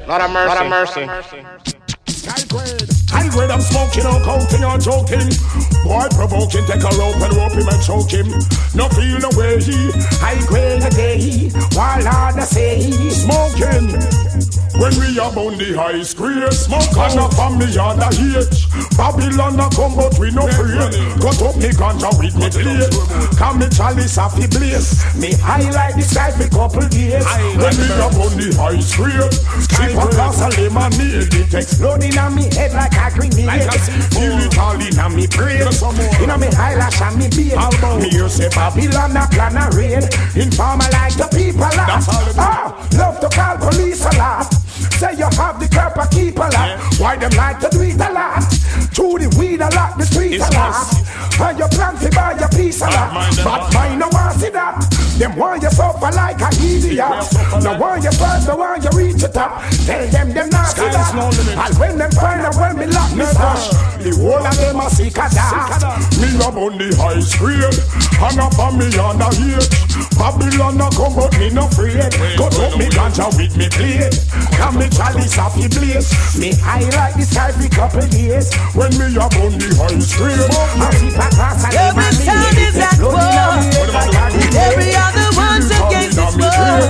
N: Not a mercy. Not a mercy.
H: High grade, high grade, I'm smoking, or counting, or joking. Boy provoking, take a rope and rope him and choke him. No feel no way he, high grade a day, while I say he smoking. When we are on the high screen, smoke on a family on the hitch. Babylon a come but we no free. Cut up me ganja with me plate. Come me chalice off the blaze. Me highlight this life a couple days. When we are on the high screen, sip a glass of lemonade. It exploding on me head like a grenade. Feel it all in on me brain. In on me eyelash and me beard. Me hear say Babylon a plan a raid. Informer like the people laugh. Ah, love to call police a lot. Say you have the curb to keep a lot. Why them like to do it a lot? Through the weed a lot, the street a lot. And you plan to buy your piece a lot. But mine no want see that. Them want you suffer like a idiot. No want you first, no want you reach the top. Tell them them not see that. And when them find out when me lock me stash, the whole of them a sick a that. Me rub on the high screen, hang up on me on the hitch. Babylon no come but me no afraid. Cut up me ganja with me plate. Come me chalice off the blaze. Me highlight this every couple days. When me up on the high screen, I see a glass of lemonade.
K: Every sound is at war. Every other one's against this world.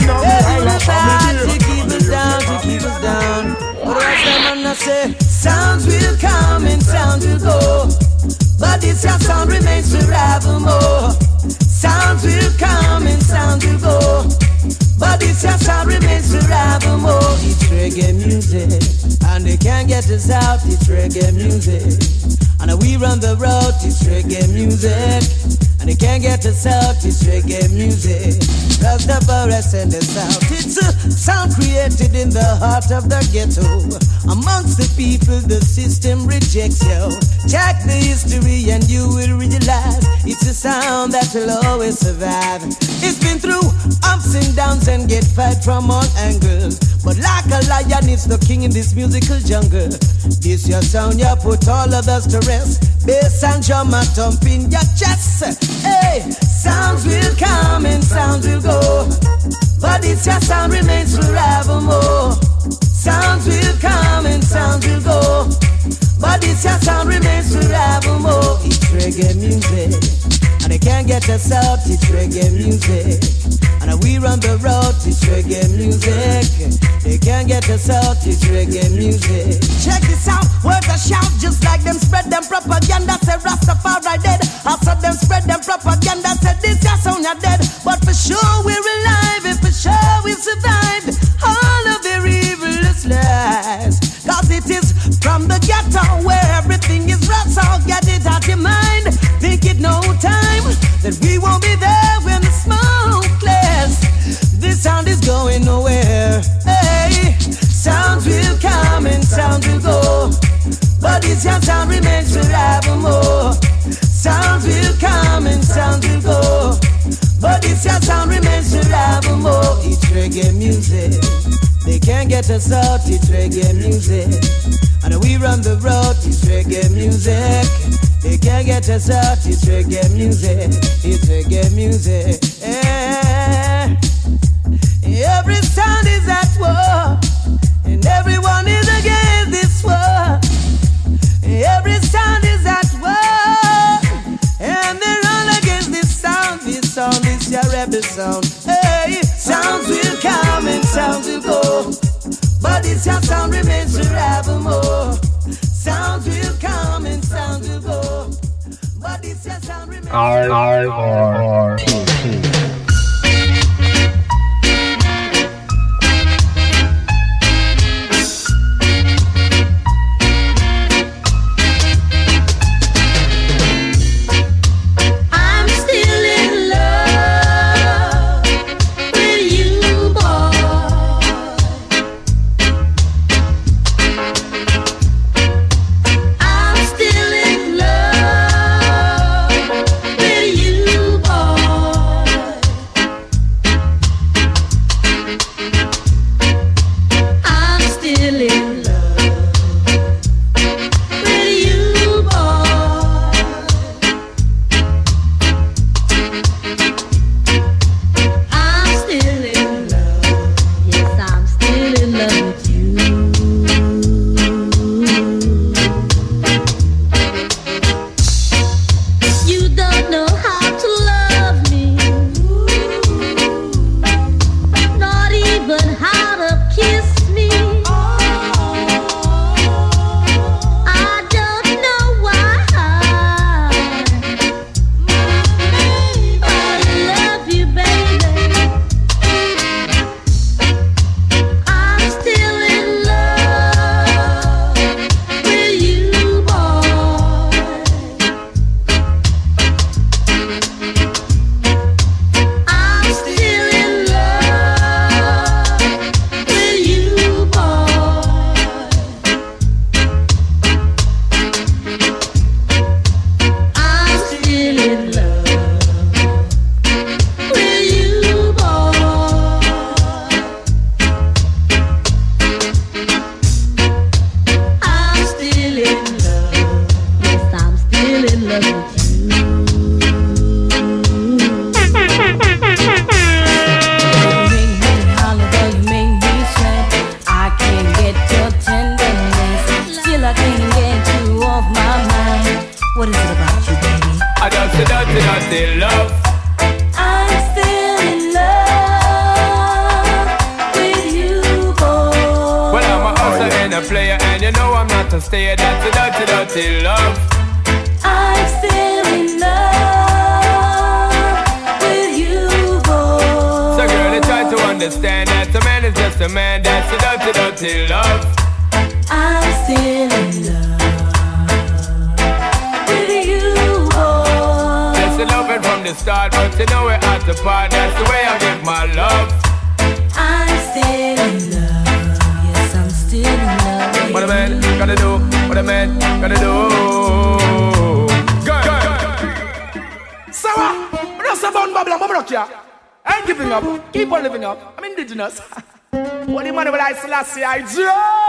K: Every try to keep us down, to keep us down. But as the man I say, sounds will come and sounds will go. But this your sound remains forevermore. Sounds will come and sounds will go. But this your sound remains forevermore. It's reggae music, and they can't get us out. It's reggae music, and we run the road. It's reggae music, and they can't get us out. It's reggae music. Rastafari send us out. It's a sound created in the heart of the ghetto. Amongst the people, the system rejects you. Check the history, and you will realize it's a sound that will always survive. It's been through ups and downs and get fight from all angles. But like a lion, it's the king in this musical jungle. This your sound, you put all others to rest. Bass and drum a thump in your chest. Hey, sounds will come and sounds will go. But this your sound remains forevermore. Sounds will come and sounds will go. But this your sound remains forevermore. It's reggae music, and they can't get us out. It's reggae music, and we run the road. It's reggae music. They can't get us out. It's reggae music. Check this out. Words a shout just like them spread them propaganda. Say Rastafari dead. After them spread them propaganda. Said this your sound you're dead. But for sure we're alive, and for sure we've survived all of their evilest lies. Cause it is from the ghetto where everything is rough. So get it out your mind. Think it no time that we won't be there when the smoke clears. This sound is going nowhere. Hey, sounds will come and sounds will go. But this your sound remains forevermore. Sounds will come and sounds will go. But this your sound remains forevermore. It's reggae music. They can't get us out. It's reggae music, and we run the road. It's reggae music. They can't get us out. It's reggae music. It's reggae music. Yeah. Every sound is at war, and everyone is against this war. Every sound is at war, and they run against this sound. This sound is your rebel sound. Hey, sounds will come and sounds will go, but this your sound remains forevermore. Sounds will come and sounds will go, but this your sound remains forevermore.
R: Yes, I'm still in love with you.
M: to stay. That's a dirty, dirty love.
R: I'm still in love with you, boy.
M: So girl, you try to understand that a man is just a man. That's a dirty, dirty love.
R: I'm still in love with you, boy.
M: That's the loving from the start, but you know we're at the part. That's the way I give my love.
R: I'm still in love. Yes, I'm still in love.
M: What a man gotta do, what a man gotta do. Go, go, go.
H: Sarah, I'm just a bun bubble, I'm broke here. I ain't giving up, keep on living up. I'm indigenous. What the money will I Selassie I do?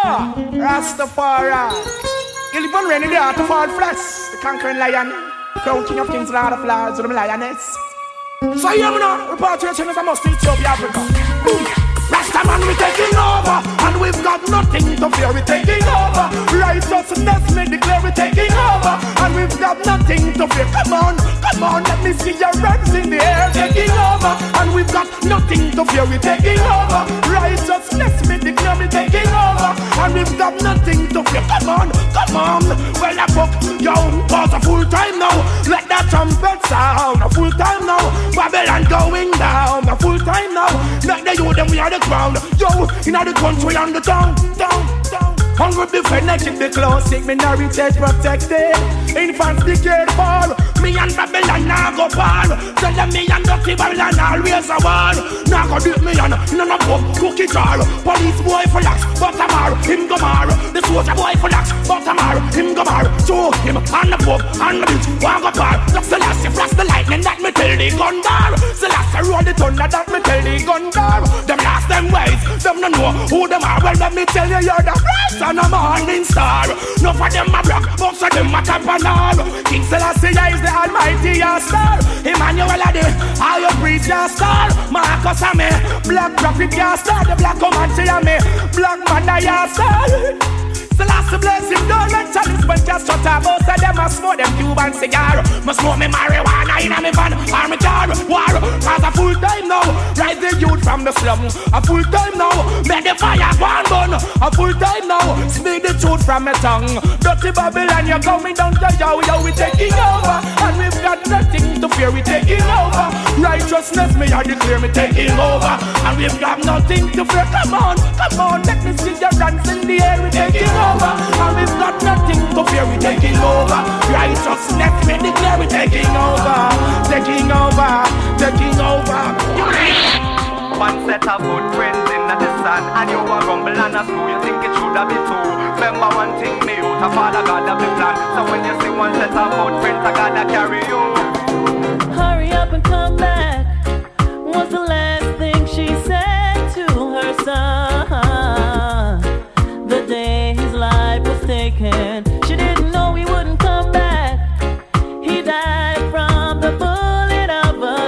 H: Rastafari. You live on rainy day to fall flesh. The conquering lion, crown king of kings, lord of lords, with the lioness. So here we know, repatriation is a must to Ethiopia, Africa. Boom. Rastaman, we taking over, and we've got nothing to fear, we taking over. Righteousness, we declare we taking over, and we've got nothing to fear. Come on, come on, let me see your hands in the air, taking over, and we've got nothing to fear, we taking over. Righteousness, we declare we taking over, and we've got nothing to fear. Come on, come on, well I book yo, cause a full time now. Let that trumpet sound, a full time now. Babylon going down, a full time now. Let the youth them we are the crown. Yo, in the country and the town, down, down. Hungry be fed, keep the close, take minority protected. Infants be cared for. Me and Babylon now go far. Tell them me and Ducky Babylon always a war. Now go do me and none of them cookie jar. Police boy for lax, but a mar, him go mar. The soldier boy for lax, but a mar, him go mar. Show him and the pub and the bitch, one go bar. Look Selassie flash the lightning that me tell the gun bar. Selassie roll the thunder that me tell the gun bar. Them last them ways, them no know who them are. Well let me tell you you're the bright and a morning star. No for them a block, most of them a top and all. King Selassie is the almighty star. Emmanuel Ade, how you preach your star. Marcus and me, black prophet your star. The black comanche and me, black man your star. Selassie bless him, don't let chalice but just shut up. Most of them a smoke them Cuban cigar. Must smoke me marijuana in a me van or me car. War, cause a full time now. Rise the youth from the slum. A full time now. Make the fire one burn. A full time now. Speak the truth from my tongue. Dirty Babylon, you're coming down to yo, yo, we taking over. And we've got nothing to fear, we taking over. Righteousness, me I declare me taking over. And we've got nothing to fear. Come on, come on, let me see your hands in the air, we taking over. And we've got nothing to fear, we taking over. Righteousness, me declare we taking over. Taking over, taking over.
S: One set of footprints in the sun, and you are rumble and a screw. You think it should have been two. Remember one thing, me out a father God of the plan. So when you see one set of footprints, I gotta carry you.
R: Hurry up and come back was the last thing she said to her son. The day his life was taken, she didn't know he wouldn't come back. He died from the bullet of a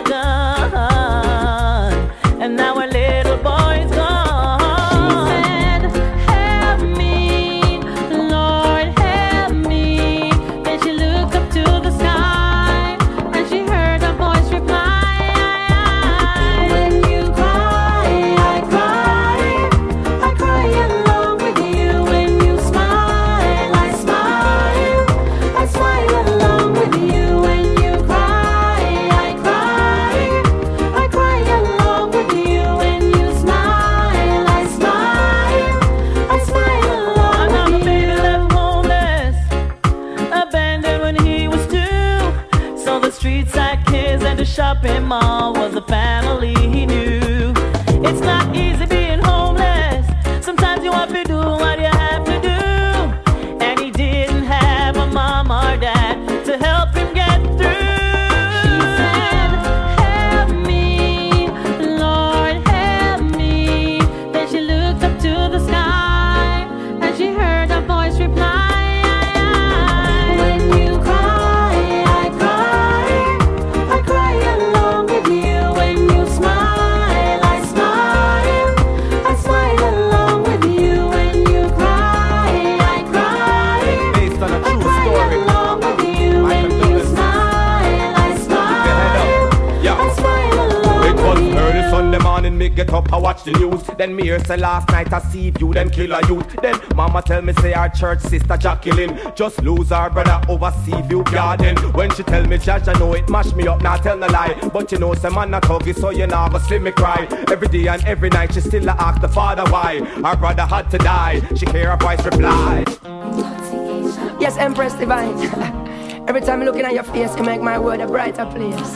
R: gun, and now her little boy's gone. She said, help me, Lord, help me. Then she looked up to the sky, and she heard a voice reply, when you cry, I cry, I cry along with you. When you smile, I smile, I smile along with you. When you cry, I cry, I cry along with you. When you smile, I smile, I smile along with you. My baby left homeless, abandoned when he was two. So the streets like his and the shopping mall was a family he knew. It's not easy being homeless. Sometimes you have to do what you have to do. And he didn't have a mom or dad to help him get through. She said, help me, Lord, help me. Then she looked up to the sky, and she heard a voice reply, when you cry, I cry, I cry along with you. When you smile, I smile,
S: when me get up, I watch the news. Then me hear say last night I see you, them kill a youth. Then mama tell me say our church sister Jacqueline just lose her brother over Seaview Garden. When she tell me judge, I know it mash me up, not tell no lie. But you know some man not huggy, so you know go see me cry. Every day and every night she still a ask the father why her brother had to die. She hear her voice reply.
T: Yes, Empress Divine. Every time I'm looking at your face, you make my world a brighter place.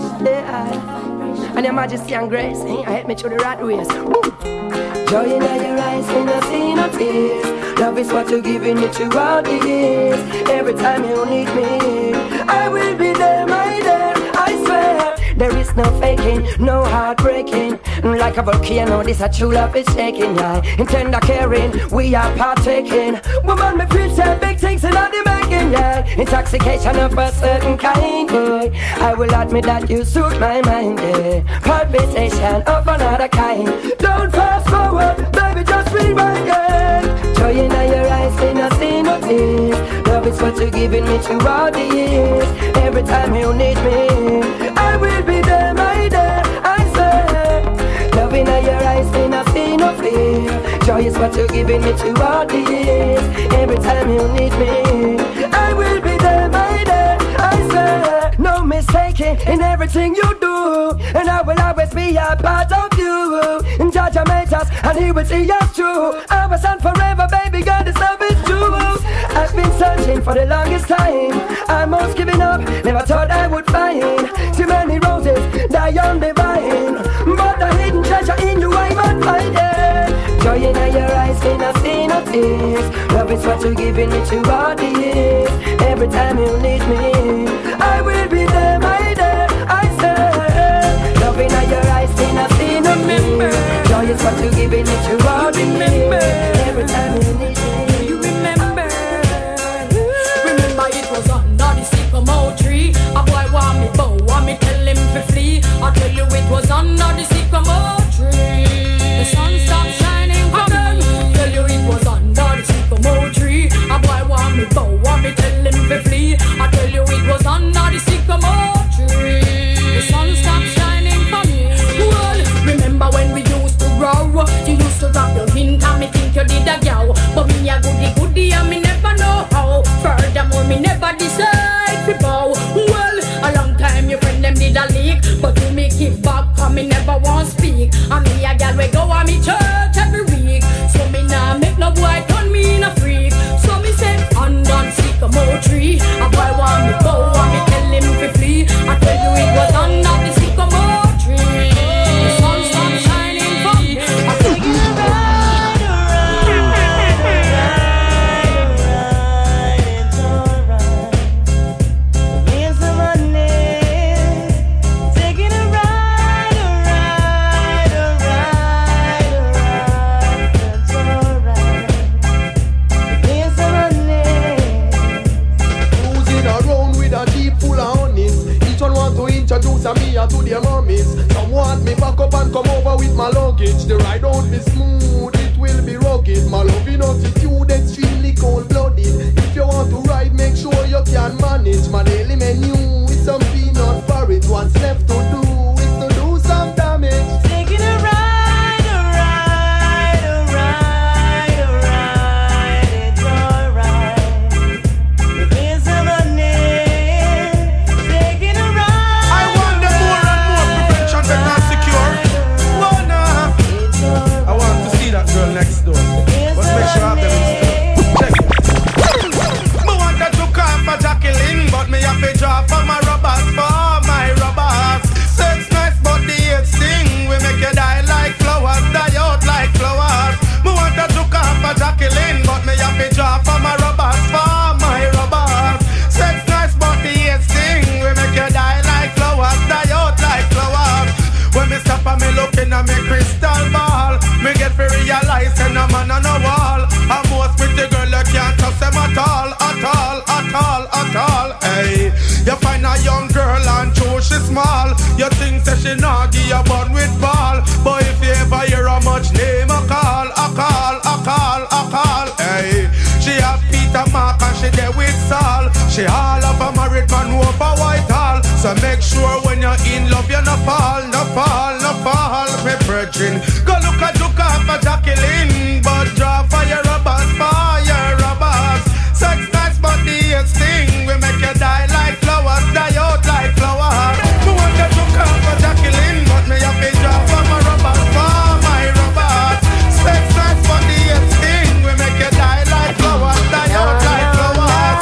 T: Yeah, and your majesty and grace, eh? I help me through the right ways. Woo. Joy in your eyes, when I see no tears. Love is what you're giving me throughout the years. Every time you need me, I will be there, my dear, I swear. There is no faking, no heartbreaking. Like a volcano, this a true love is shaking, yeah. In tender caring, we are partaking. Woman, me feel say big things in all the making, yeah. Intoxication of a certain kind, yeah. I will admit that you suit my mind, yeah. Palpitation of another kind. Don't fast forward, baby, just rewind, yeah. Joy in your eyes, in a see no tears. Love is what you're giving me throughout the years. Every time you need me, I will be there, my dear, I swear. Love in your eyes, in a see no fear. Joy is what you're giving me throughout the years. Every time you need me, I will be there, my dear, I swear. No mistaking in everything you do, and I will always be a part of you. And Judge made us, and He will see us through. Our son forever, baby girl, this love is true. I've been searching for the longest time, almost giving up, never thought I would find too many roses die on the vine, but the hidden treasure in you I might find it. Joy in your eyes, in a see no tears. Love is what you're giving me throughout the years. Every time you need me, I will be there, my dear, I say. Love in your eyes, in a see no tears. Joy is what you're giving me throughout the years. Every time you need me.
U: Tree. A boy want me bow, want me tell him to flee. I tell you it was under the sycamore tree. The sun stopped shining for me. Tell you it was under the sycamore tree. A boy want me bow, want me tell him to flee. I tell you it was under the sycamore tree. The sun stopped shining for me. Well, remember when we used to grow? You used to drop your hint and me think you did a gal. But me a goody goody and me never know how. Furthermore, me never decide to bow. Well, a long time your friend them did a leak, but you me keep back cause me never want speak. And me a gal we go on me church every week. So me nah make no boy turn me in a freak. So me say under sycamore tree. A boy want me bow and me tell him to flee. I tell you it was under the sycamore tree. The sun stopped shining for me. I take it around.
B: Introduce me to their mummies. Some want me back up and come over with my luggage. The ride won't be smooth, it will be rugged. My loving attitude extremely cold-blooded. If you want to ride, make sure you can manage. My daily menu with some peanut porridge. What's left to do is to do some damage.
U: Taking a ride, a ride, a ride, a ride. It's alright. We're being some money. Taking a ride.
S: Girl next door. Let's make sure I have them in check it. Me wanted to call for Jacqueline, but me have to draw for my robbers, for my robbers. Sex nice, but the hate sting. We make you die like flowers, die out like flowers. Me wanted to call for Jacqueline, but me have to draw for my robbers, for my robbers. Sex nice, but the hate sting. We make you die like flowers, die out like flowers. When me stop and me looking at me crystal ball, me get to realize and a man on a wall. A most pretty girl you can't touch them at all, at all, at all, at all. Hey, you find a young girl and true she small. You think that she not give you bun with ball, but if you ever hear how much name a call, a call, a call, a call. Hey, she have Peter Mark and she there with Saul. She all of a married man over Whitehall. So make sure when you're in love you no fall, no fall, no fall. Me pray.
A: virgin. Go look at Duke up a Jacqueline, but draw fire rubbers, fire rubbers. Sex nice but the sting, we make you die like flowers, die out like flowers. Me want to Duke up a Jacqueline, but me have to draw for my rubbers, for my rubbers. Sex nice but the sting, we make you die like flowers, die out like flowers.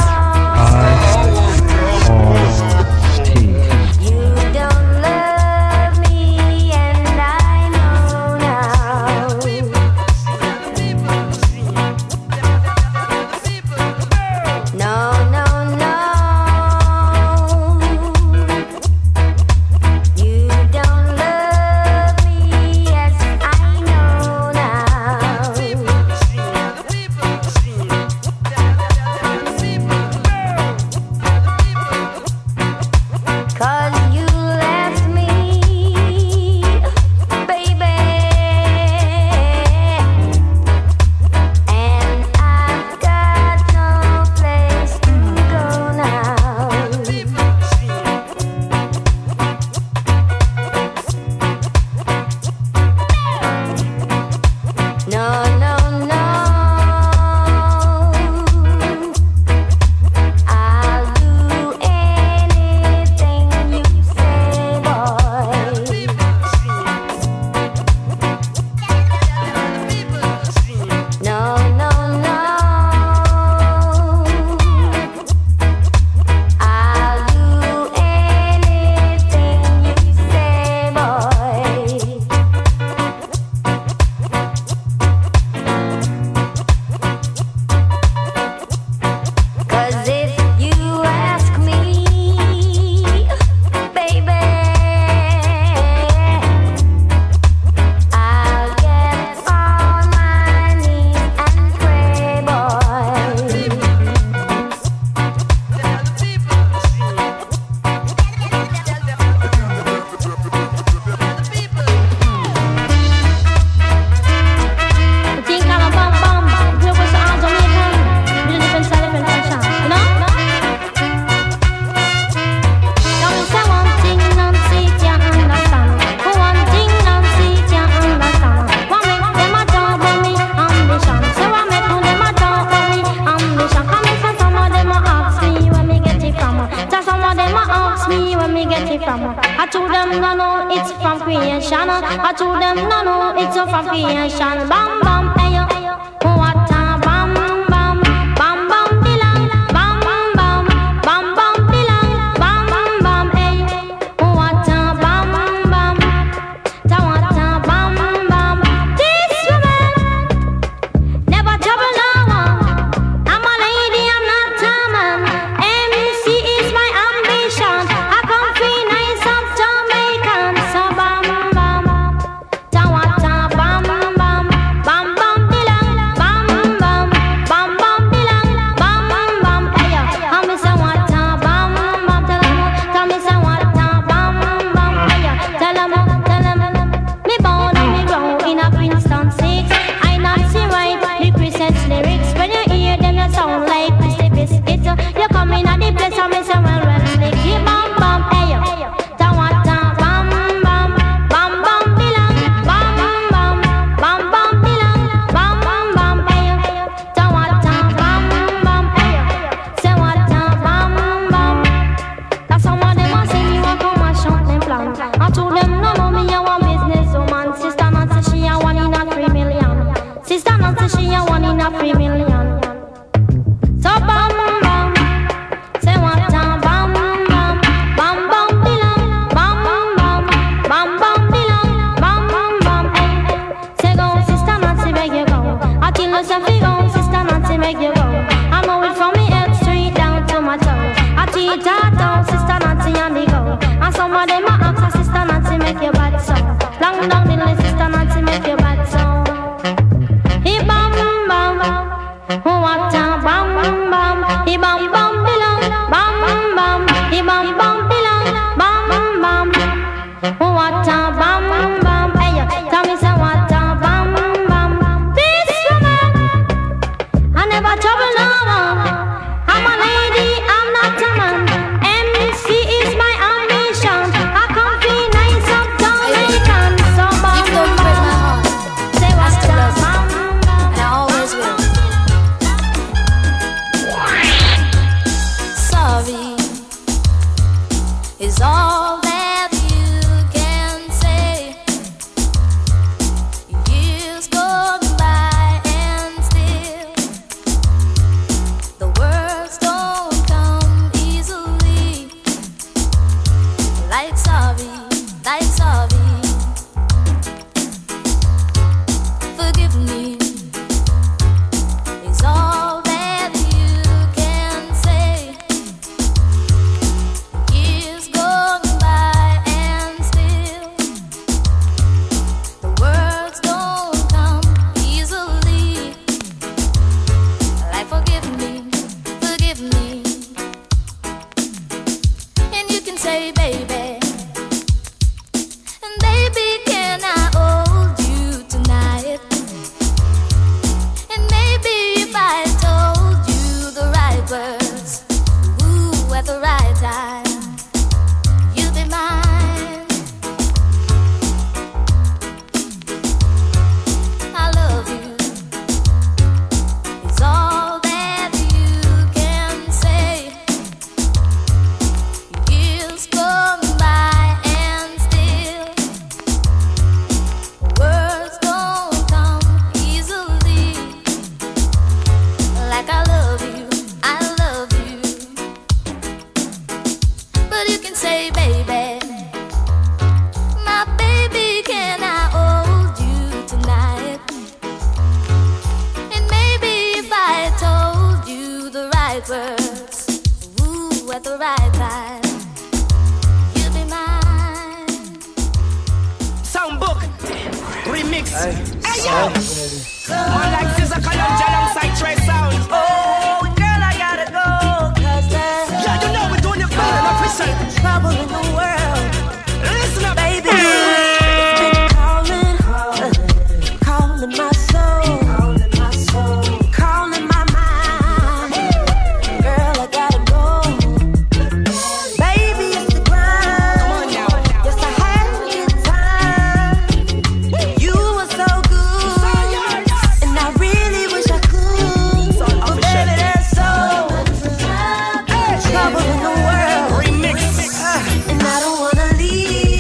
O: remix. Hey yo, man like Sizzla Kalonji alongside Trey Sound.
C: Oh, girl, I gotta go, cause there's
O: yeah, you know we're doing it better than official.
C: trouble in the world.
O: Listen up,
C: baby. It's been calling, uh, calling my soul, calling my soul, calling my mind. Girl, I gotta go. Baby, it's the grind. Yes, I had a good time. You were so good, and I really wish I could. But baby, there's so much trouble in the world.
O: Remix,
C: and I don't wanna leave.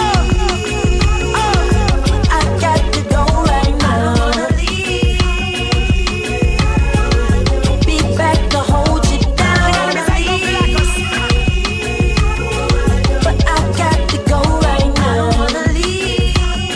C: I got to go right now. I don't wanna leave. Be back to hold you down. But I got to go right now. I don't wanna leave.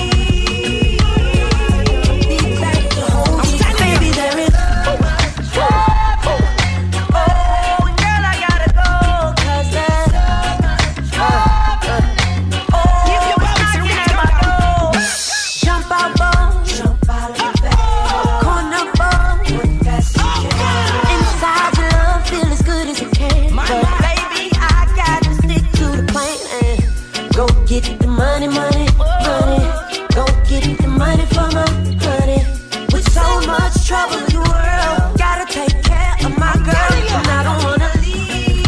C: Be back to hold you down. Baby, there is so much trouble. Oh, girl, I gotta go, cause there's so much trouble. Oh,
O: Keep your bounce and
C: time I go. Jump out, boy. Jump out of the bed. Corner, boy. What fast you can. Inside your love, feel as good as it can. But baby, I got to stick to the plan. Go get the money, money, money. Go get the money for my honey. With so much trouble in the world, gotta take care of my girl, and I don't wanna leave.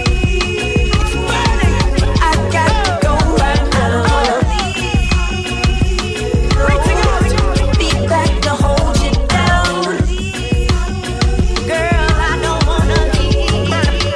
C: But I got to go right now. I don't wanna leave. Be back to hold you down. Girl, I don't wanna leave.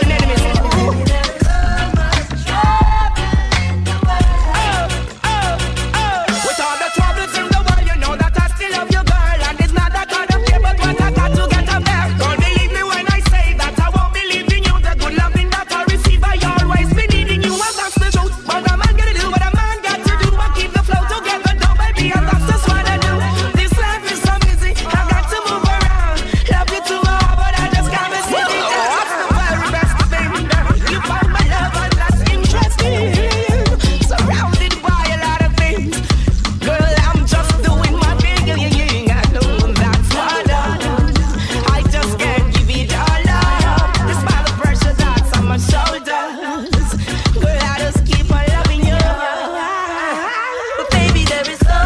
O: with all the troubles in the world, you know that I still love you, girl. And it's not that kind of care, but what I got to get up there. Don't believe me when I say that I won't believe in you. The good loving that I receive, I always be needing you, and that's the truth. What a man gotta do, what a man got to do, I keep the flow together, no baby, and that's just what I do. This life is so busy, I got to move around. Love you too hard, but I just can't miss it. That's the very best thing. You find my love, and that's interesting. Surrounded by a lot of things. Girl, I'm just doing my thing. I know that's what I do. I just can't give it all up. Despite the pressure that's on my shoulders. Girl, I just keep on loving you.
C: But baby, there is so,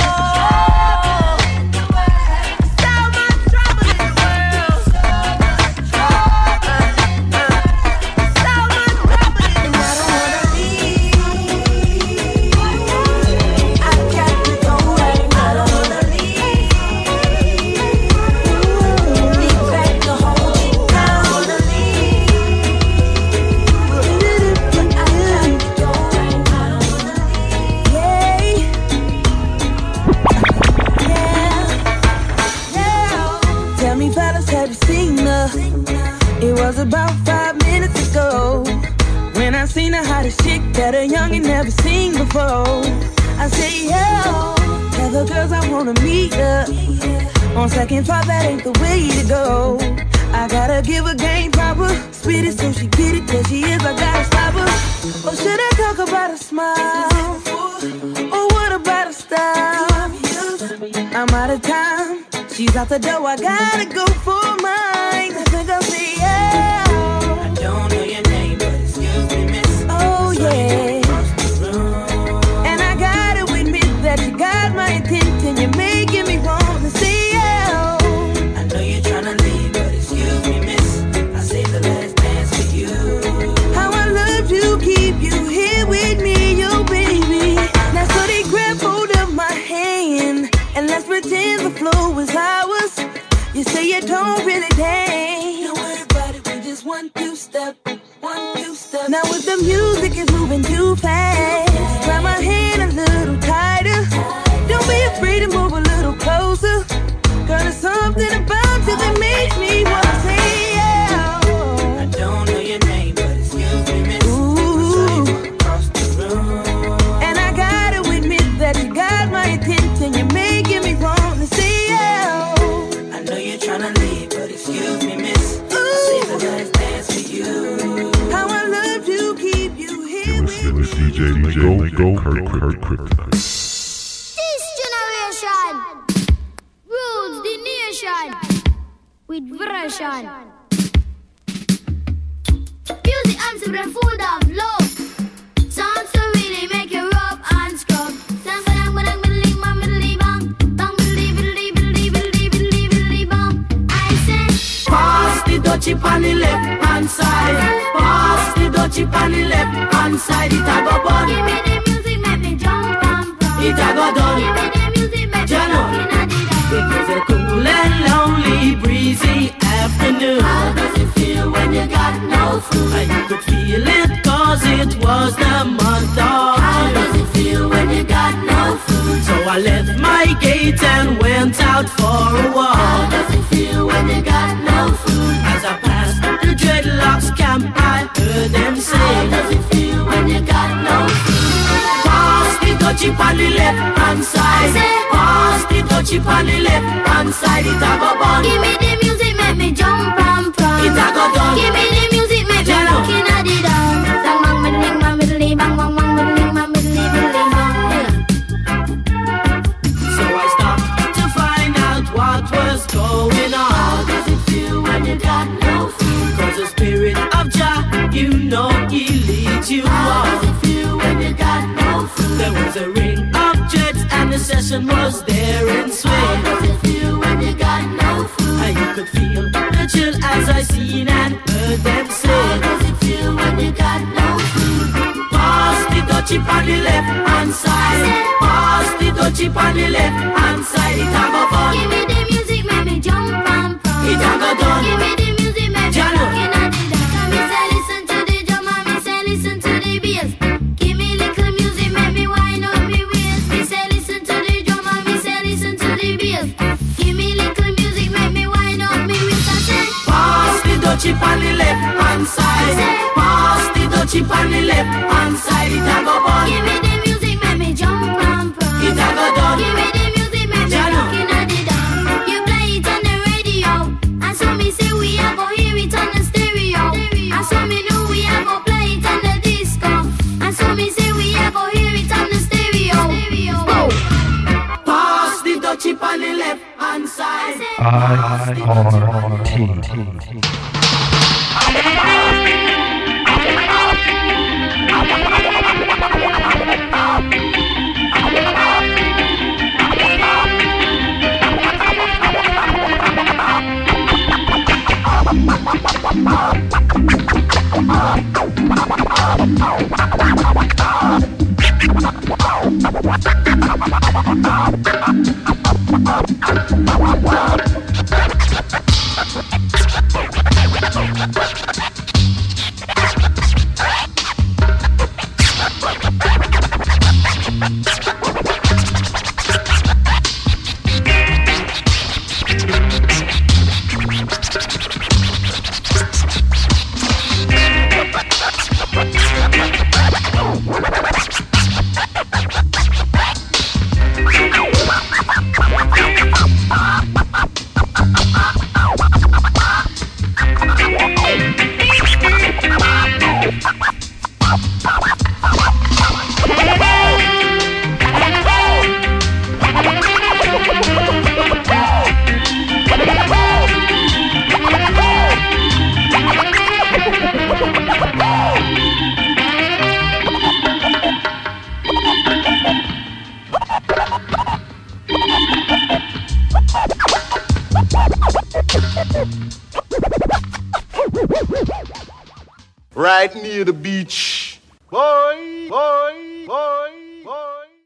C: so much trouble in the world. So much trouble, and I don't wanna leave. I got to go right now. I don't wanna leave. Be back to hold you down. I don't wanna leave. But I got to go right now. I don't wanna leave.
K: Tell me, fellas, have you seen her? It was about five minutes ago when I seen the hottest chick that a youngin' never seen before. I say, yo, tell the girls I wanna meet her. On second thought, that ain't the way to go. I gotta give her game proper, spit it so she get it. There she is, I gotta stop her. Or should I talk about a smile? Or what about a style? I'm out of time. She's out the door, I gotta go for mine. I think I'll say, yeah. I don't know your name, but excuse me, miss. Oh, yeah. And I gotta admit that you got my attention. You're making me want to say, yeah. I know you're trying to leave, but excuse me, miss. I saved the last dance for you. How I love to keep you here with me, yo, baby. Now, so they grab hold of my hand, and let's pretend the flow was ours. You say you don't really dance. Don't worry about it, we just one, two step, one, two step. Now if the music is moving too fast, grab my hand a little tighter. Don't be afraid to move a little closer. Girl, there's something about you that makes me wanna say, yeah. I don't know your name, but excuse me, miss. Ooh. And I gotta admit that you got my attention. You're making me wanna say, yeah. I know you're trying to leave, but excuse me, miss. I saved the last dance for you. How I love to keep you here.
D: It was D J Go Go Kurt Kryptonite.
V: This generation
F: with version. Music and super food of love. Songs to really make you rub and scrub. Bang bang bang bang bang bang bang bang bang bang. I say,
V: pass the dutchie on the left hand side. Pass the dutchie on the left hand side. It a go bun.
F: Give me the music, make me jump and run.
V: It a go done.
F: Give me the music, make me looking at it.
V: It was a cool and lonely, breezy afternoon.
F: How does it feel when you got no food?
V: And you could feel it cause it was the month of
F: How
V: June.
F: does it feel when you got no food?
V: So I left my gate and went out for a walk.
F: How does it feel when you got no food?
V: As I passed the dreadlocks camp, I heard them say,
F: how does it feel when you got no food?
V: pass the dutchie on the left hand side. Pass the dutchie on the left hand side. It a go bun.
F: Give me the music, make me jump and prance.
V: It a go done.
F: Give me the music, make me looking at it down. Bang bang middling, bang middling, bang bang bang middling, bang middling, middling, bang.
V: So I stopped to find out what was going on.
F: How does it feel when you got no food?
V: Cause the spirit of Jah, you know he leads you
F: How
V: on.
F: does it feel when you got no food?
V: There was a ring of jets and the session was there in swing.
F: How does it feel when you got no food?
V: And you could feel the chill as I seen and heard them
F: How
V: say,
F: does it feel when you got no food?
V: pass the dutchie on the left hand side. Pass the dutchie on the left hand side. It a go fun.
F: Give me the music, make me jump and prance.
V: It a go done.
F: Give me the music, make me
V: Jano.
F: looking at it down. Me say listen to the drum and me say listen to the bass. Give me little music, make me wind up me waist. Me say listen to the drum and me say listen to the bass. Give me little music, make me wind up me waist. I say,
V: pass the dutchie on the left hand side. Pass the dutchie on the left hand side. It a go bun.
F: give me the music, make me jump and prance.
V: It a go done.
F: Give me the music, make me
V: Jano.
F: looking at it down. You play it on the radio, and so me say we a go hear it on the stereo. And so me know we a go play it on the disco. And so me say we a go hear it on the stereo.
V: Pass the dutchie on the left hand side.
D: I R T.
N: Right near the beach. Boy, boy, boy.